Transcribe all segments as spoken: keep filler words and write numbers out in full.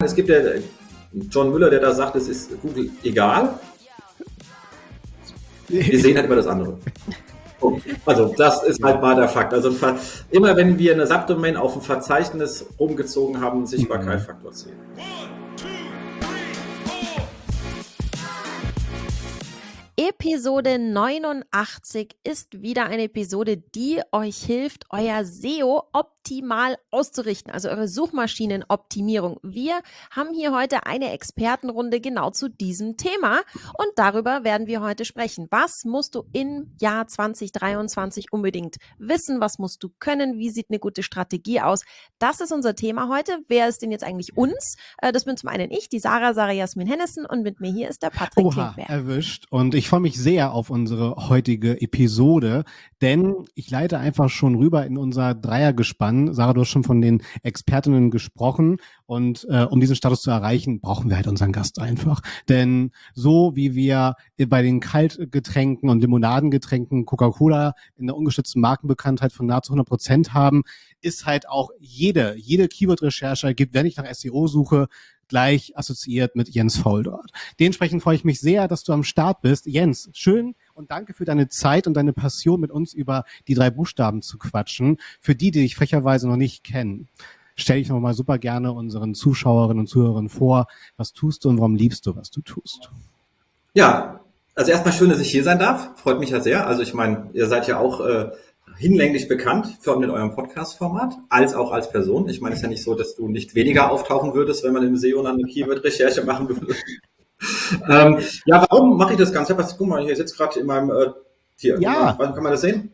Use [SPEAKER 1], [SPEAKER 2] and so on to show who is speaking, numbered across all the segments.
[SPEAKER 1] es gibt ja John Müller, der da sagt, es ist Google egal. Wir sehen halt immer das andere. Also das ist halt mal der Fakt. Also immer wenn wir eine Subdomain auf ein Verzeichnis rumgezogen haben, Sichtbarkeit Faktor zehn.
[SPEAKER 2] Episode neunundachtzig ist wieder eine Episode, die euch hilft, euer S E O optimal auszurichten, also eure Suchmaschinenoptimierung. Wir haben hier heute eine Expertenrunde genau zu diesem Thema und darüber werden wir heute sprechen. Was musst du im Jahr zwanzig dreiundzwanzig unbedingt wissen? Was musst du können? Wie sieht eine gute Strategie aus? Das ist unser Thema heute. Wer ist denn jetzt eigentlich uns? Das bin zum einen ich, die Sarah, Sarah Jasmin Hennessen, und mit mir hier ist der Patrick
[SPEAKER 3] Oha,
[SPEAKER 2] Klinkberg.
[SPEAKER 3] Erwischt. Und ich freue mich sehr auf unsere heutige Episode, denn ich leite einfach schon rüber in unser Dreiergespann. Sarah, du hast schon von den Expertinnen gesprochen und äh, um diesen Status zu erreichen, brauchen wir halt unseren Gast einfach. Denn so wie wir bei den Kaltgetränken und Limonadengetränken Coca-Cola in der ungeschützten Markenbekanntheit von nahezu hundert Prozent haben, ist halt auch jede, jede Keyword-Recherche gibt, wenn ich nach S E O suche, gleich assoziiert mit Jens Faul dort. Dementsprechend freue ich mich sehr, dass du am Start bist. Jens, schön und danke für deine Zeit und deine Passion, mit uns über die drei Buchstaben zu quatschen. Für die, die dich frecherweise noch nicht kennen, stell dich noch mal super gerne unseren Zuschauerinnen und Zuhörern vor. Was tust du und warum liebst du, was du tust?
[SPEAKER 1] Ja, also erstmal schön, dass ich hier sein darf. Freut mich ja sehr. Also ich meine, ihr seid ja auch äh, hinlänglich bekannt, vor allem in eurem Podcast-Format, als auch als Person. Ich meine, es ist ja nicht so, dass du nicht weniger auftauchen würdest, wenn man im S E O eine Keyword-Recherche machen würde. ähm, ja, warum mache ich das Ganze? Guck mal, hier sitzt gerade in meinem, äh, hier,
[SPEAKER 3] ja.
[SPEAKER 1] Mal, kann man das sehen?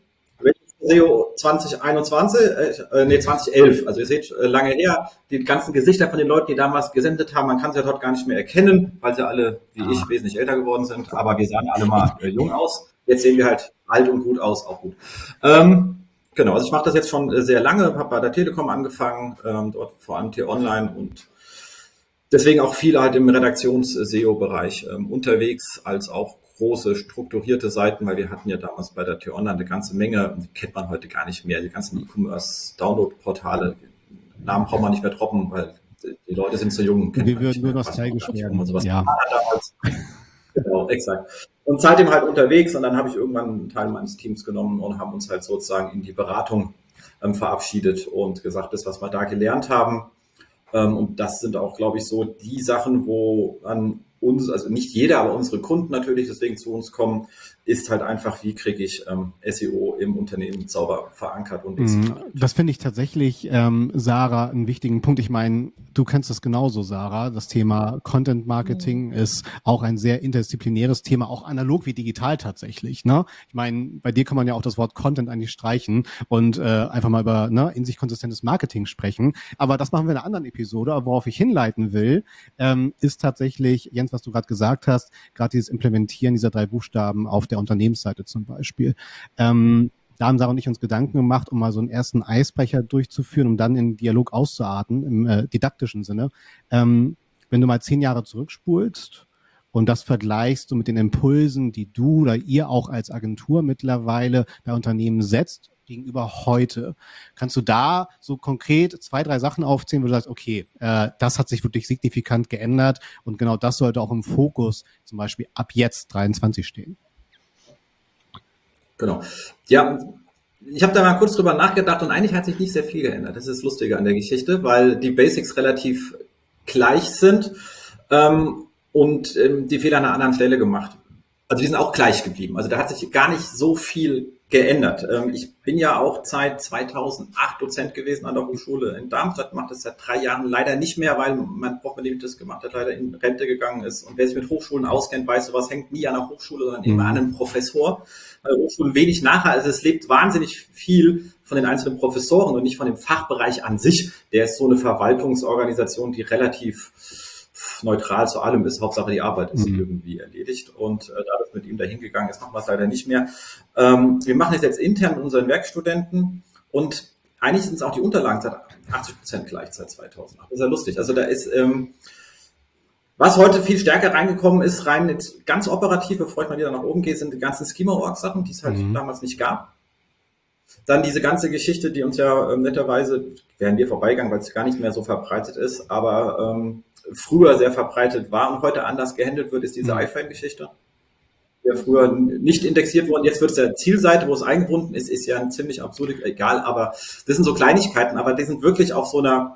[SPEAKER 1] S E O zwanzig einundzwanzig, äh, nee, zwanzig elf, also ihr seht, äh, lange her, die ganzen Gesichter von den Leuten, die damals gesendet haben, man kann sie ja dort gar nicht mehr erkennen, weil sie alle, wie ah. ich, wesentlich älter geworden sind, aber wir sahen alle mal äh, jung aus. Jetzt sehen wir halt alt und gut aus, auch gut. Ähm, genau, also ich mache das jetzt schon äh, sehr lange, habe bei der Telekom angefangen, ähm, dort vor allem T-Online und deswegen auch viel halt im Redaktions-S E O-Bereich ähm, unterwegs, als auch große strukturierte Seiten, weil wir hatten ja damals bei der T-Online eine ganze Menge, die kennt man heute gar nicht mehr, die ganzen E-Commerce-Download-Portale, Namen braucht man nicht mehr droppen, weil die Leute sind zu jung.
[SPEAKER 3] Wir würden nur nostalgisch werden.
[SPEAKER 1] Sowas
[SPEAKER 3] ja.
[SPEAKER 1] damals. Genau, exakt. Und seitdem halt unterwegs und dann habe ich irgendwann einen Teil meines Teams genommen und haben uns halt sozusagen in die Beratung ähm, verabschiedet und gesagt, das, was wir da gelernt haben, ähm, und das sind auch, glaube ich, so die Sachen, wo an uns, also nicht jeder, aber unsere Kunden natürlich deswegen zu uns kommen, ist halt einfach, wie kriege ich ähm, S E O im Unternehmen sauber verankert und
[SPEAKER 3] mm, das finde ich tatsächlich, ähm, Sarah, einen wichtigen Punkt. Ich meine, du kennst das genauso, Sarah. Das Thema Content Marketing mm. ist auch ein sehr interdisziplinäres Thema, auch analog wie digital tatsächlich. Ne? Ich meine, bei dir kann man ja auch das Wort Content eigentlich streichen und äh, einfach mal über ne, in sich konsistentes Marketing sprechen. Aber das machen wir in einer anderen Episode. Aber worauf ich hinleiten will, ähm, ist tatsächlich, Jens, was du gerade gesagt hast, gerade dieses Implementieren dieser drei Buchstaben auf der Unternehmensseite zum Beispiel. Ähm, da haben Sarah und ich uns Gedanken gemacht, um mal so einen ersten Eisbrecher durchzuführen, um dann in Dialog auszuarten, im äh, didaktischen Sinne. Ähm, wenn du mal zehn Jahre zurückspulst und das vergleichst du mit den Impulsen, die du oder ihr auch als Agentur mittlerweile bei Unternehmen setzt, gegenüber heute. Kannst du da so konkret zwei, drei Sachen aufzählen, wo du sagst, okay, äh, das hat sich wirklich signifikant geändert und genau das sollte auch im Fokus zum Beispiel ab jetzt dreiundzwanzig stehen?
[SPEAKER 1] Genau. Ja, ich habe da mal kurz drüber nachgedacht und eigentlich hat sich nicht sehr viel geändert. Das ist das Lustige an der Geschichte, weil die Basics relativ gleich sind ähm, und ähm, die Fehler an einer anderen Stelle gemacht. Also die sind auch gleich geblieben. Also da hat sich gar nicht so viel geändert. Ähm, ich bin ja auch seit zweitausendacht Dozent gewesen an der Hochschule in Darmstadt, mache das seit drei Jahren leider nicht mehr, weil mein Prof, mit dem ich das gemacht habe, leider in Rente gegangen ist. Und wer sich mit Hochschulen auskennt, weiß, sowas hängt nie an der Hochschule, sondern immer an einem Professor. Bei der Hochschule wenig nachher. Also es lebt wahnsinnig viel von den einzelnen Professoren und nicht von dem Fachbereich an sich. Der ist so eine Verwaltungsorganisation, die relativ neutral zu allem ist. Hauptsache die Arbeit ist mhm. irgendwie erledigt. Und äh, da das mit ihm dahin gegangen ist, machen wir es leider nicht mehr. Ähm, wir machen es jetzt intern mit unseren Werkstudenten und eigentlich sind es auch die Unterlagen seit achtzig Prozent gleich seit zweitausendacht. Das ist ja lustig. Also da ist, ähm, was heute viel stärker reingekommen ist, rein jetzt ganz operativ, bevor ich mal wieder nach oben gehe, sind die ganzen Schema-Org-Sachen, die es halt mhm. damals nicht gab. Dann diese ganze Geschichte, die uns ja ähm, netterweise, wären wir vorbeigegangen, weil es gar nicht mehr so verbreitet ist, aber ähm, früher sehr verbreitet war und heute anders gehandelt wird, ist diese
[SPEAKER 3] Mhm.
[SPEAKER 1] iFrame-Geschichte. Ja, früher nicht indexiert worden, jetzt wird es ja Zielseite, wo es eingebunden ist, ist ja ein ziemlich absurd, egal, aber das sind so Kleinigkeiten, aber die sind wirklich auf so einer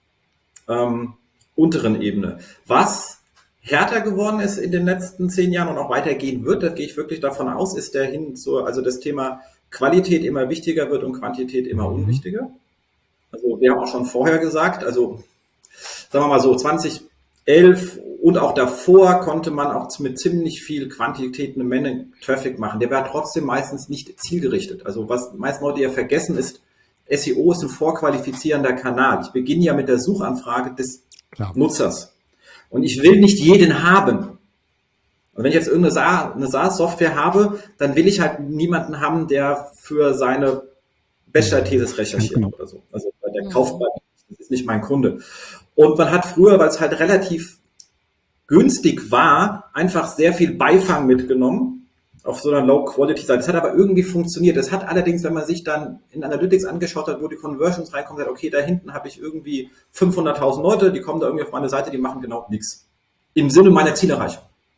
[SPEAKER 1] ähm, unteren Ebene. Was härter geworden ist in den letzten zehn Jahren und auch weitergehen wird, da gehe ich wirklich davon aus, ist der hin zur, also das Thema Qualität immer wichtiger wird und Quantität immer
[SPEAKER 3] Mhm.
[SPEAKER 1] unwichtiger. Also wir haben auch schon vorher gesagt, also sagen wir mal so zwanzig elf und auch davor konnte man auch mit ziemlich viel Quantität eine Menge Traffic machen. Der war trotzdem meistens nicht zielgerichtet. Also was meist Leute ja vergessen ist, S E O ist ein vorqualifizierender Kanal. Ich beginne ja mit der Suchanfrage des
[SPEAKER 3] Klar.
[SPEAKER 1] Nutzers. Und ich will nicht jeden haben. Und wenn ich jetzt irgendeine SaaS-Software habe, dann will ich halt niemanden haben, der für seine Bachelor-Thesis recherchiert
[SPEAKER 3] Genau.
[SPEAKER 1] oder so. Also der
[SPEAKER 2] Mhm.
[SPEAKER 1] kauft bei mir. Das ist nicht mein Kunde. Und man hat früher, weil es halt relativ günstig war, einfach sehr viel Beifang mitgenommen auf so einer Low-Quality-Seite. Das hat aber irgendwie funktioniert. Das hat allerdings, wenn man sich dann in Analytics angeschaut hat, wo die Conversions reinkommen, sagt, okay, da hinten habe ich irgendwie fünfhunderttausend Leute, die kommen da irgendwie auf meine Seite, die machen genau nichts. Im Sinne meiner Zielerreichung.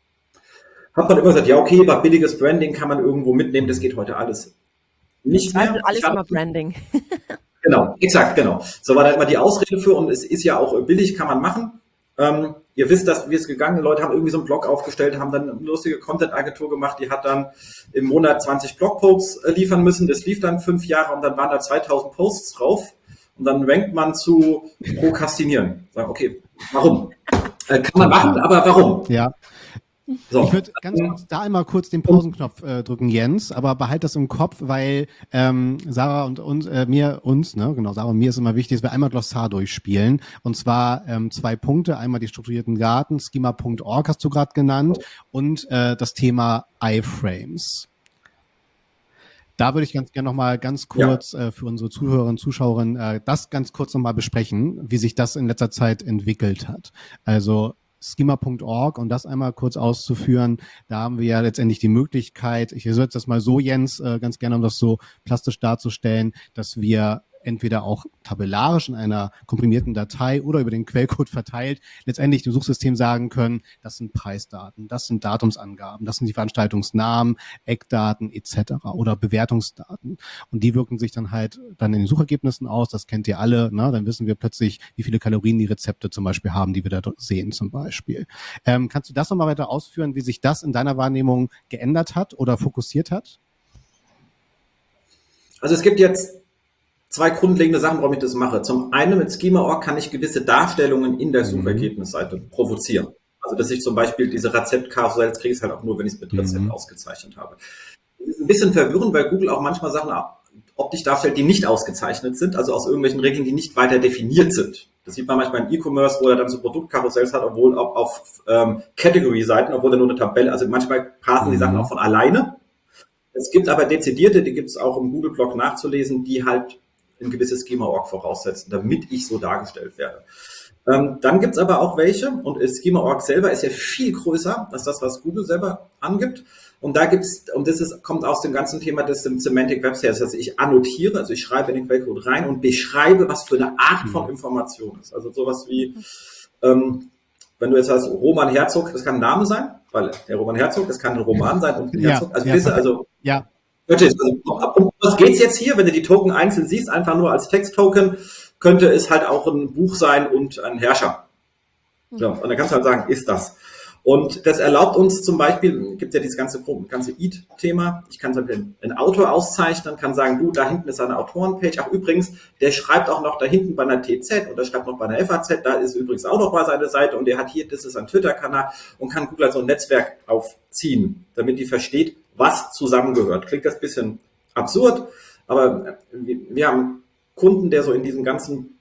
[SPEAKER 1] Hat man immer gesagt, ja, okay, aber billiges Branding kann man irgendwo mitnehmen, das geht heute alles nicht
[SPEAKER 2] Also
[SPEAKER 1] mehr.
[SPEAKER 2] alles
[SPEAKER 1] Ich habe-
[SPEAKER 2] immer Branding.
[SPEAKER 1] Genau, exakt, genau. So war da immer die Ausrede für und es ist ja auch billig, kann man machen. Ähm, ihr wisst, dass wie es gegangen, Leute haben irgendwie so einen Blog aufgestellt, haben dann eine lustige Content-Agentur gemacht, die hat dann im Monat zwanzig Blogposts äh, liefern müssen, das lief dann fünf Jahre und dann waren da zweitausend Posts drauf und dann rankt man zu Prokrastinieren. Sagen, okay, warum? Äh, kann man machen, aber warum?
[SPEAKER 3] Ja,
[SPEAKER 1] So.
[SPEAKER 3] ich würde ganz kurz da einmal kurz den Pausenknopf äh, drücken, Jens, aber behalt das im Kopf, weil ähm, Sarah und uns, äh, mir, uns, ne, genau, Sarah und mir ist immer wichtig, dass wir einmal Glossar durchspielen. Und zwar ähm, zwei Punkte, einmal die strukturierten Daten, schema punkt org hast du gerade genannt, und äh, das Thema iFrames. Da würde ich ganz gerne nochmal ganz kurz äh, für unsere Zuhörerinnen und Zuschauerinnen äh, das ganz kurz nochmal besprechen, wie sich das in letzter Zeit entwickelt hat. Also schema punkt org, um das einmal kurz auszuführen, da haben wir ja letztendlich die Möglichkeit, ich setze das mal so, Jens, äh, ganz gerne, um das so plastisch darzustellen, dass wir entweder auch tabellarisch in einer komprimierten Datei oder über den Quellcode verteilt letztendlich dem Suchsystem sagen können, das sind Preisdaten, das sind Datumsangaben, das sind die Veranstaltungsnamen, Eckdaten et cetera oder Bewertungsdaten. Und die wirken sich dann halt dann in den Suchergebnissen aus, das kennt ihr alle, ne? Dann wissen wir plötzlich, wie viele Kalorien die Rezepte zum Beispiel haben, die wir da sehen zum Beispiel. Ähm, kannst du das nochmal weiter ausführen, wie sich das in deiner Wahrnehmung geändert hat oder fokussiert hat?
[SPEAKER 1] Also es gibt jetzt zwei grundlegende Sachen, warum ich das mache. Zum einen mit schema punkt org kann ich gewisse Darstellungen in der Suchergebnisseite provozieren. Also dass ich zum Beispiel diese Rezeptkarussells kriege ich halt auch nur, wenn ich es mit Rezept
[SPEAKER 3] Mhm.
[SPEAKER 1] ausgezeichnet habe. Das ist ein bisschen verwirrend, weil Google auch manchmal Sachen optisch darstellt, die nicht ausgezeichnet sind, also aus irgendwelchen Regeln, die nicht weiter definiert sind. Das sieht man manchmal im E-Commerce, wo er dann so Produktkarussells hat, obwohl auch auf ähm, Category-Seiten, obwohl er nur eine Tabelle, also manchmal parsen die
[SPEAKER 3] Mhm.
[SPEAKER 1] Sachen auch von alleine. Es gibt aber dezidierte, die gibt es auch im Google-Blog nachzulesen, die halt ein gewisses schema punkt org voraussetzen, damit ich so dargestellt werde. Ähm, dann gibt es aber auch welche, und schema punkt org selber ist ja viel größer als das, was Google selber angibt. Und da gibt's, und das ist, kommt aus dem ganzen Thema des Semantic Web Services, also ich annotiere, also ich schreibe in den Quellcode rein und beschreibe, was für eine Art von Information ist. Also sowas wie, ähm, wenn du jetzt sagst, Roman Herzog, das kann ein Name sein, weil der Roman Herzog, das kann ein Roman sein und ein
[SPEAKER 3] Ja,
[SPEAKER 1] Herzog. Also,
[SPEAKER 3] ja,
[SPEAKER 1] weißt du, also
[SPEAKER 3] Ja,
[SPEAKER 1] also, um was geht's jetzt hier? Wenn du die Token einzeln siehst, einfach nur als Text-Token, könnte es halt auch ein Buch sein und ein Herrscher. Ja, und dann kannst du halt sagen, ist das. Und das erlaubt uns zum Beispiel, gibt ja dieses ganze, ganze E A T-Thema, ich kann zum Beispiel einen Autor auszeichnen, kann sagen, du, da hinten ist eine Autorenpage. Ach übrigens, der schreibt auch noch da hinten bei einer T Z und der schreibt noch bei einer F A Z, da ist übrigens auch noch mal seine Seite und der hat hier, das ist ein Twitter-Kanal und kann Google so ein Netzwerk aufziehen, damit die versteht, was zusammengehört. Klingt das ein bisschen absurd, aber wir haben Kunden, der so in diesem ganzen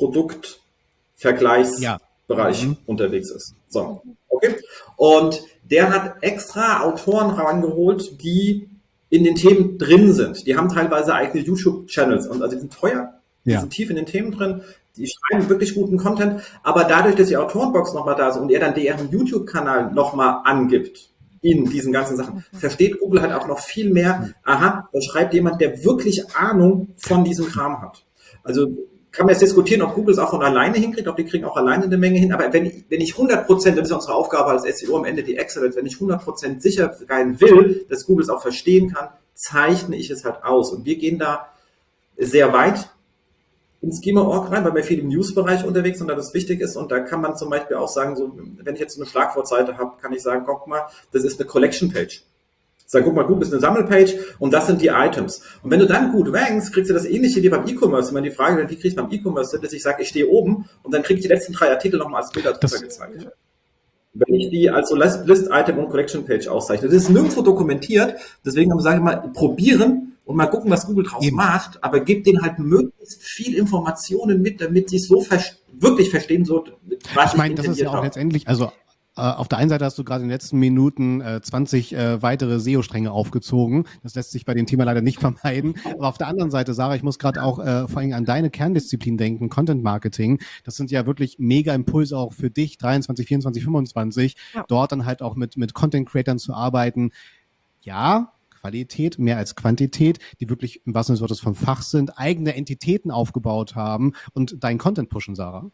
[SPEAKER 1] Produktvergleichsbereich
[SPEAKER 3] Ja. Mhm.
[SPEAKER 1] unterwegs ist. So, okay. Und der hat extra Autoren rangeholt, die in den Themen drin sind. Die haben teilweise eigene YouTube-Channels und also die sind teuer, die
[SPEAKER 3] Ja.
[SPEAKER 1] sind tief in den Themen drin, die schreiben wirklich guten Content, aber dadurch, dass die Autorenbox nochmal da ist und er dann deren YouTube-Kanal nochmal angibt, in diesen ganzen Sachen, versteht Google halt auch noch viel mehr, aha, da schreibt jemand, der wirklich Ahnung von diesem Kram hat. Also kann man jetzt diskutieren, ob Google es auch von alleine hinkriegt, ob die kriegen auch alleine eine Menge hin, aber wenn ich, wenn ich hundert Prozent, das ist unsere Aufgabe als S E O am Ende die Excellence, wenn ich hundert Prozent sicher sein will, dass Google es auch verstehen kann, zeichne ich es halt aus. Und wir gehen da sehr weit ins Schema Punkt org rein, weil wir viel im News-Bereich unterwegs sind, da das wichtig ist. Und da kann man zum Beispiel auch sagen, so, wenn ich jetzt so eine Schlagwortseite habe, kann ich sagen, guck mal, das ist eine Collection-Page. Sag, guck mal, Google ist eine Sammelpage und das sind die Items. Und wenn du dann gut rankst, kriegst du das Ähnliche wie beim E-Commerce. Wenn man die Frage, wie kriegst du beim E-Commerce, dass ich sage, ich stehe oben und dann kriege ich die letzten drei Artikel nochmal als Bilder drunter gezeigt. Wenn ich die als so List-Item und Collection-Page auszeichne. Das ist nirgendwo dokumentiert, deswegen sage ich mal, probieren und mal gucken, was Google draus Eben. macht, aber gebt denen halt möglichst viel Informationen mit, damit sie es so ver- wirklich verstehen, so,
[SPEAKER 3] was ich meine, das ist ja auch letztendlich, also äh, auf der einen Seite hast du gerade in den letzten Minuten äh, zwanzig äh, weitere S E O-Stränge aufgezogen. Das lässt sich bei dem Thema leider nicht vermeiden. Aber auf der anderen Seite, Sarah, ich muss gerade auch äh, vor allem an deine Kerndisziplin denken, Content Marketing. Das sind ja wirklich mega Impulse auch für dich, dreiundzwanzig, vierundzwanzig, fünfundzwanzig, ja. Dort dann halt auch mit, mit Content-Creatern zu arbeiten. Ja, Qualität mehr als Quantität, die wirklich im wahrsten Sinne des Wortes von Fach sind, eigene Entitäten aufgebaut haben und deinen Content pushen, Sarah.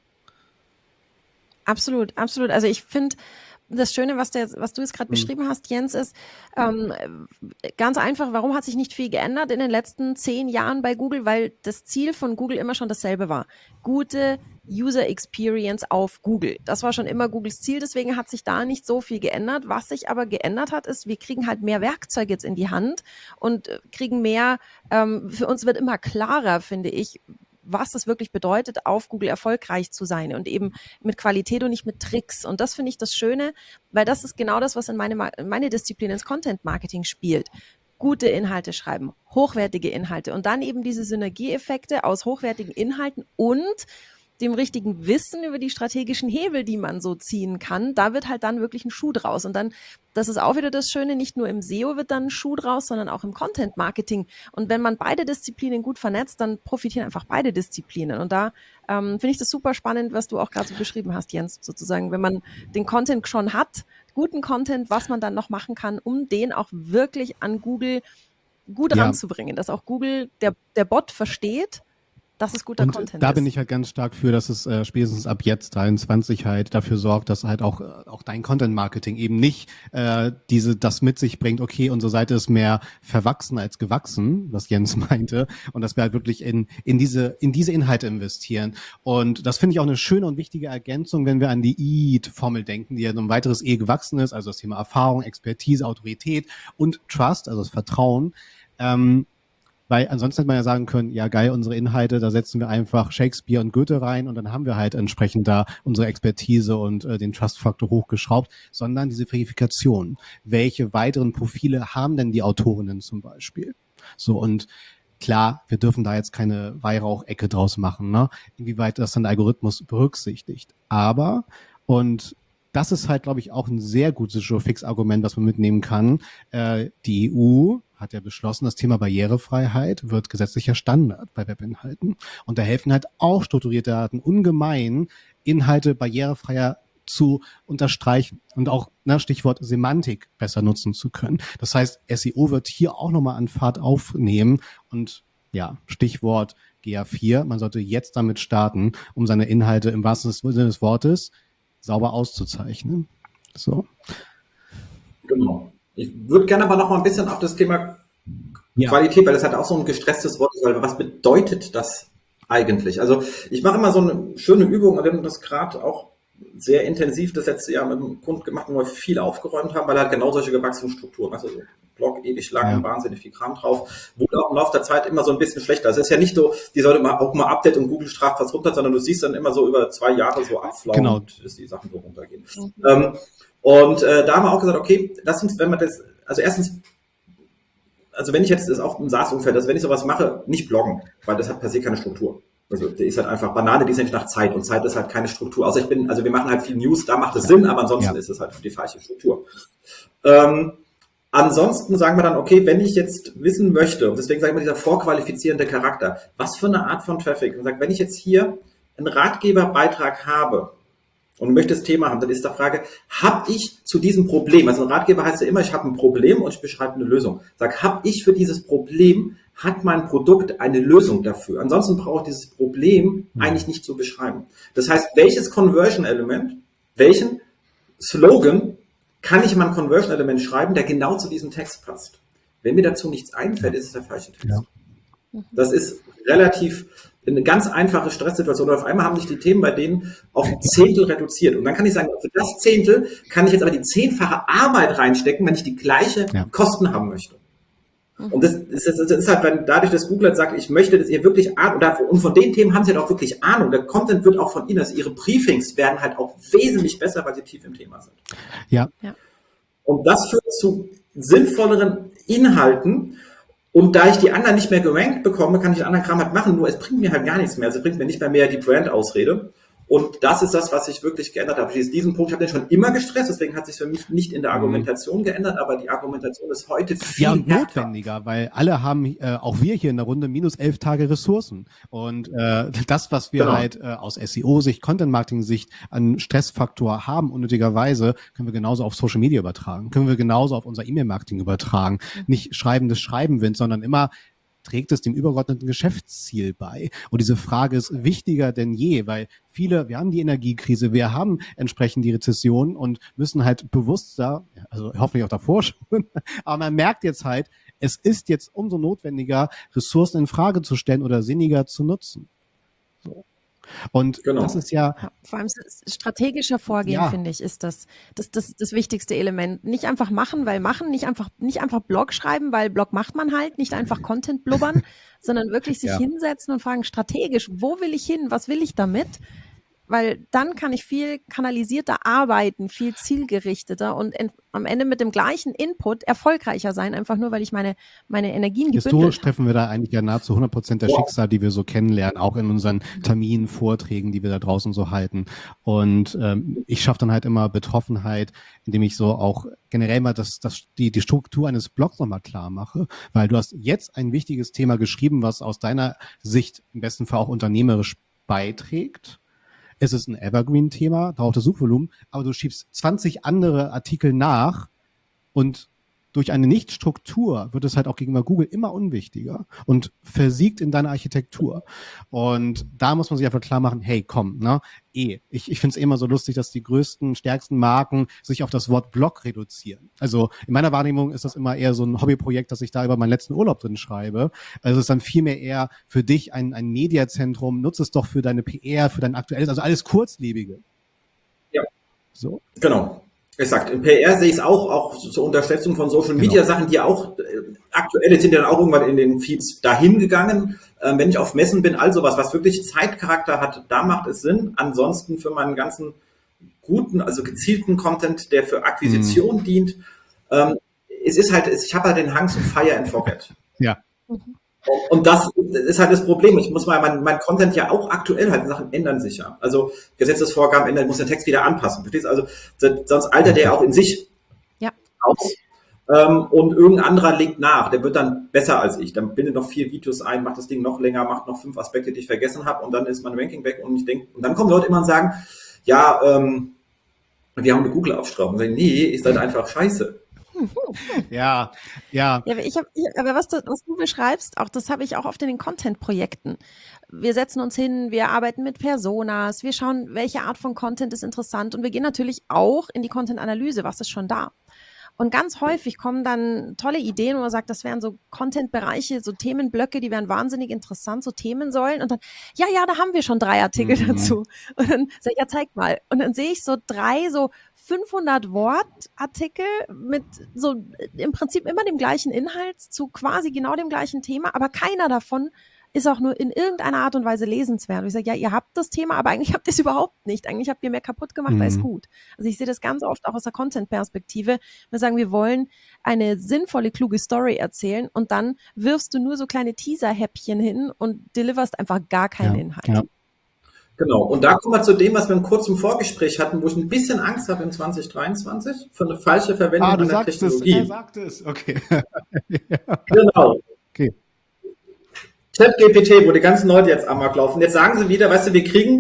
[SPEAKER 2] Absolut, absolut. Also ich finde, das Schöne, was, der, was du jetzt gerade mhm. beschrieben hast, Jens, ist ähm, ganz einfach, warum hat sich nicht viel geändert in den letzten zehn Jahren bei Google? Weil das Ziel von Google immer schon dasselbe war. Gute User Experience auf Google. Das war schon immer Googles Ziel, deswegen hat sich da nicht so viel geändert. Was sich aber geändert hat, ist, wir kriegen halt mehr Werkzeuge jetzt in die Hand und kriegen mehr, ähm, für uns wird immer klarer, finde ich, was das wirklich bedeutet, auf Google erfolgreich zu sein und eben mit Qualität und nicht mit Tricks. Und das finde ich das Schöne, weil das ist genau das, was in meine, meine Disziplin ins Content Marketing spielt. Gute Inhalte schreiben, hochwertige Inhalte und dann eben diese Synergieeffekte aus hochwertigen Inhalten und dem richtigen Wissen über die strategischen Hebel, die man so ziehen kann, da wird halt dann wirklich ein Schuh draus. Und dann, das ist auch wieder das Schöne, nicht nur im S E O wird dann ein Schuh draus, sondern auch im Content Marketing. Und wenn man beide Disziplinen gut vernetzt, dann profitieren einfach beide Disziplinen. Und da ähm, finde ich das super spannend, was du auch gerade so beschrieben hast, Jens, sozusagen, wenn man den Content schon hat, guten Content, was man dann noch machen kann, um den auch wirklich an Google gut ja. ranzubringen, dass auch Google, der, der Bot versteht, dass es guter
[SPEAKER 3] und
[SPEAKER 2] Content
[SPEAKER 3] da
[SPEAKER 2] ist.
[SPEAKER 3] bin ich halt ganz stark für, dass es äh, spätestens ab jetzt dreiundzwanzig halt dafür sorgt, dass halt auch, äh, auch dein Content-Marketing eben nicht äh, diese das mit sich bringt, okay, unsere Seite ist mehr verwachsen als gewachsen, was Jens meinte, und dass wir halt wirklich in in diese in diese Inhalte investieren. Und das finde ich auch eine schöne und wichtige Ergänzung, wenn wir an die E A T-Formel denken, die ja so ein weiteres E gewachsen ist, also das Thema Erfahrung, Expertise, Autorität und Trust, also das Vertrauen. Ähm, Weil ansonsten hätte man ja sagen können, ja geil, unsere Inhalte, da setzen wir einfach Shakespeare und Goethe rein und dann haben wir halt entsprechend da unsere Expertise und äh, den Trust-Faktor hochgeschraubt, sondern diese Verifikation. Welche weiteren Profile haben denn die Autorinnen zum Beispiel? So, und klar, wir dürfen da jetzt keine Weihrauchecke draus machen, ne? Inwieweit das dann der Algorithmus berücksichtigt. Aber, und das ist halt, glaube ich, auch ein sehr gutes Joe-Fix-Argument, was man mitnehmen kann. Äh, die E U hat ja beschlossen, das Thema Barrierefreiheit wird gesetzlicher Standard bei Webinhalten. Und da helfen halt auch strukturierte Daten ungemein, Inhalte barrierefreier zu unterstreichen und auch, ne, Stichwort Semantik, besser nutzen zu können. Das heißt, S E O wird hier auch nochmal an Fahrt aufnehmen und ja, Stichwort G A vier, man sollte jetzt damit starten, um seine Inhalte im wahrsten Sinne des Wortes sauber auszuzeichnen. So.
[SPEAKER 1] Genau. Ich würde gerne aber noch mal ein bisschen auf das Thema ja. Qualität, weil das halt auch so ein gestresstes Wort ist, weil was bedeutet das eigentlich? Also ich mache immer so eine schöne Übung und wir haben das gerade auch sehr intensiv das letzte Jahr mit dem Kunden gemacht, wo wir viel aufgeräumt haben, weil er hat genau solche gewachsenen Strukturen, also so Blog ewig lang, ja. wahnsinnig viel Kram drauf, wurde auch im Laufe der Zeit immer so ein bisschen schlechter. Also es ist ja nicht so, die sollte mal auch mal Update und Google straft was runter, sondern du siehst dann immer so über zwei Jahre so abflauen,
[SPEAKER 3] genau.
[SPEAKER 1] dass die Sachen so runtergehen. Mhm. Ähm, und äh, da haben wir auch gesagt, okay, lass uns, wenn man das, also erstens, also wenn ich jetzt das auf dem SaaS-Umfeld, also wenn ich sowas mache, nicht bloggen, weil das hat per se keine Struktur. Also der ist halt einfach Banane, die ist nicht nach Zeit und Zeit ist halt keine Struktur. Außer ich bin, also wir machen halt viel News, da macht es ja. Sinn, aber ansonsten ja. ist es halt die falsche Struktur. Ähm, ansonsten sagen wir dann, okay, wenn ich jetzt wissen möchte, und deswegen sagen wir dieser vorqualifizierende Charakter, was für eine Art von Traffic? Und sagt, wenn ich jetzt hier einen Ratgeberbeitrag habe, und du möchtest Thema haben, dann ist die Frage, habe ich zu diesem Problem, also ein Ratgeber heißt ja immer, ich habe ein Problem und ich beschreibe eine Lösung. Sag, habe ich für dieses Problem, hat mein Produkt eine Lösung dafür? Ansonsten brauche ich dieses Problem eigentlich nicht zu beschreiben. Das heißt, welches Conversion-Element, welchen Slogan kann ich in meinem Conversion-Element schreiben, der genau zu diesem Text passt? Wenn mir dazu nichts einfällt, ist es der falsche Text. Ja. Das ist relativ eine ganz einfache Stresssituation. Und auf einmal haben sich die Themen bei denen auf ein Zehntel reduziert. Und dann kann ich sagen, für das Zehntel kann ich jetzt aber die zehnfache Arbeit reinstecken, wenn ich die gleiche ja. Kosten haben möchte. Und das ist, das ist halt, wenn dadurch, dass Google sagt, ich möchte, dass ihr wirklich Ahnung, und von den Themen haben sie halt auch wirklich Ahnung. Der Content wird auch von ihnen, also ihre Briefings werden halt auch wesentlich besser, weil sie tief im Thema sind.
[SPEAKER 3] Ja.
[SPEAKER 2] ja.
[SPEAKER 1] Und das führt zu sinnvolleren Inhalten. Und da ich die anderen nicht mehr gerankt bekomme, kann ich den anderen Kram halt machen, nur es bringt mir halt gar nichts mehr. Also es bringt mir nicht mehr mehr die Brand-Ausrede. Und das ist das, was ich wirklich geändert habe. Diesen Punkt, ich habe den schon immer gestresst, deswegen hat sich für mich nicht in der Argumentation geändert, aber die Argumentation ist heute viel
[SPEAKER 3] ja, und notwendiger, weil alle haben, äh, auch wir hier in der Runde, minus elf Tage Ressourcen. Und äh, das, was wir genau. halt äh, aus S E O-Sicht, Content-Marketing-Sicht an Stressfaktor haben, unnötigerweise, können wir genauso auf Social Media übertragen, können wir genauso auf unser E-Mail-Marketing übertragen. Mhm. Nicht Schreiben des Schreibenwinds, sondern immer trägt es dem übergeordneten Geschäftsziel bei? Und diese Frage ist wichtiger denn je, weil viele, wir haben die Energiekrise, wir haben entsprechend die Rezession und müssen halt bewusster, also hoffentlich auch davor schon, aber man merkt jetzt halt, es ist jetzt umso notwendiger, Ressourcen in Frage zu stellen oder sinniger zu nutzen. So. Und genau. das ist ja,
[SPEAKER 2] ja... Vor allem strategischer Vorgehen, ja. finde ich, ist das, das das das wichtigste Element. Nicht einfach machen, weil machen, nicht einfach nicht einfach Blog schreiben, weil Blog macht man halt, nicht einfach Content blubbern, sondern wirklich sich ja. hinsetzen und fragen, strategisch, wo will ich hin, was will ich damit? Weil dann kann ich viel kanalisierter arbeiten, viel zielgerichteter und in, am Ende mit dem gleichen Input erfolgreicher sein, einfach nur, weil ich meine, meine Energien gebündelt habe.
[SPEAKER 3] Historisch treffen wir da eigentlich ja nahezu hundert Prozent der wow. Schicksale, die wir so kennenlernen, auch in unseren Terminen, Vorträgen, die wir da draußen so halten. Und ähm, ich schaffe dann halt immer Betroffenheit, indem ich so auch generell mal das, das, die, die Struktur eines Blogs nochmal klar mache, weil du hast jetzt ein wichtiges Thema geschrieben, was aus deiner Sicht im besten Fall auch unternehmerisch beiträgt. Es ist ein Evergreen-Thema, braucht das Suchvolumen, aber du schiebst zwanzig andere Artikel nach und durch eine Nichtstruktur wird es halt auch gegenüber Google immer unwichtiger und versiegt in deiner Architektur. Und da muss man sich einfach klar machen, hey, komm, ne, eh. Ich, ich finde es immer so lustig, dass die größten, stärksten Marken sich auf das Wort Blog reduzieren. Also in meiner Wahrnehmung ist das immer eher so ein Hobbyprojekt, dass ich da über meinen letzten Urlaub drin schreibe. Also es ist dann vielmehr eher für dich ein, ein Mediazentrum, nutze es doch für deine P R, für dein aktuelles, also alles Kurzlebige.
[SPEAKER 1] Ja.
[SPEAKER 3] So.
[SPEAKER 1] Genau. Exakt. Im P R sehe ich es auch, auch zur Unterstützung von Social Media Sachen, die auch äh, aktuell sind ja dann auch irgendwann in den Feeds dahin gegangen. Ähm, wenn ich auf Messen bin, all sowas, was wirklich Zeitcharakter hat, da macht es Sinn. Ansonsten für meinen ganzen guten, also gezielten Content, der für Akquisition mhm. dient, ähm, es ist halt, ich habe halt den Hang zu Fire and Forget.
[SPEAKER 3] Ja.
[SPEAKER 2] Mhm.
[SPEAKER 1] Und das ist halt das Problem. Ich muss mal, mein, mein Content ja auch aktuell halt, Sachen ändern sich ja. Also Gesetzesvorgaben ändern, ich muss den Text wieder anpassen. Verstehst du? Also sonst altert der auch in sich
[SPEAKER 2] ja.
[SPEAKER 1] aus. Ähm, und irgendein anderer legt nach. Der wird dann besser als ich. Dann bindet noch vier Videos ein, macht das Ding noch länger, macht noch fünf Aspekte, die ich vergessen habe und dann ist mein Ranking weg. Und ich denke, und dann kommen Leute immer und sagen, ja, ähm, wir haben eine Google-Aufschraubung. Und ich sage, nee, ist halt einfach scheiße.
[SPEAKER 3] Ja, ja.
[SPEAKER 2] ja ich hab, ich, aber was du, was du beschreibst, auch das habe ich auch oft in den Content-Projekten. Wir setzen uns hin, wir arbeiten mit Personas, wir schauen, welche Art von Content ist interessant und wir gehen natürlich auch in die Content-Analyse, was ist schon da. Und ganz häufig kommen dann tolle Ideen, wo man sagt, das wären so Content-Bereiche, so Themenblöcke, die wären wahnsinnig interessant, so Themensäulen. Und dann, ja, ja, da haben wir schon drei Artikel mhm. dazu. Und dann sage ich, ja, zeig mal. Und dann sehe ich so drei, so fünfhundert Wort Artikel mit so im Prinzip immer dem gleichen Inhalt zu quasi genau dem gleichen Thema, aber keiner davon ist auch nur in irgendeiner Art und Weise lesenswert. Und ich sage, ja, ihr habt das Thema, aber eigentlich habt ihr es überhaupt nicht. Eigentlich habt ihr mehr kaputt gemacht mhm. als gut. Also ich sehe das ganz oft auch aus der Content-Perspektive. Wir sagen, wir wollen eine sinnvolle, kluge Story erzählen und dann wirfst du nur so kleine Teaser-Häppchen hin und deliverst einfach gar keinen
[SPEAKER 3] ja,
[SPEAKER 2] Inhalt.
[SPEAKER 3] Ja.
[SPEAKER 1] Genau. Und da kommen wir zu dem, was wir im kurzen Vorgespräch hatten, wo ich ein bisschen Angst habe in zwanzig dreiundzwanzig für eine falsche Verwendung
[SPEAKER 3] ah, du
[SPEAKER 1] einer
[SPEAKER 3] sagst
[SPEAKER 1] Technologie.
[SPEAKER 3] Es, er sagt es, okay.
[SPEAKER 1] ja. Genau.
[SPEAKER 3] Okay.
[SPEAKER 1] ChatGPT, wo die ganzen Leute jetzt amok laufen. Jetzt sagen sie wieder, weißt du, wir kriegen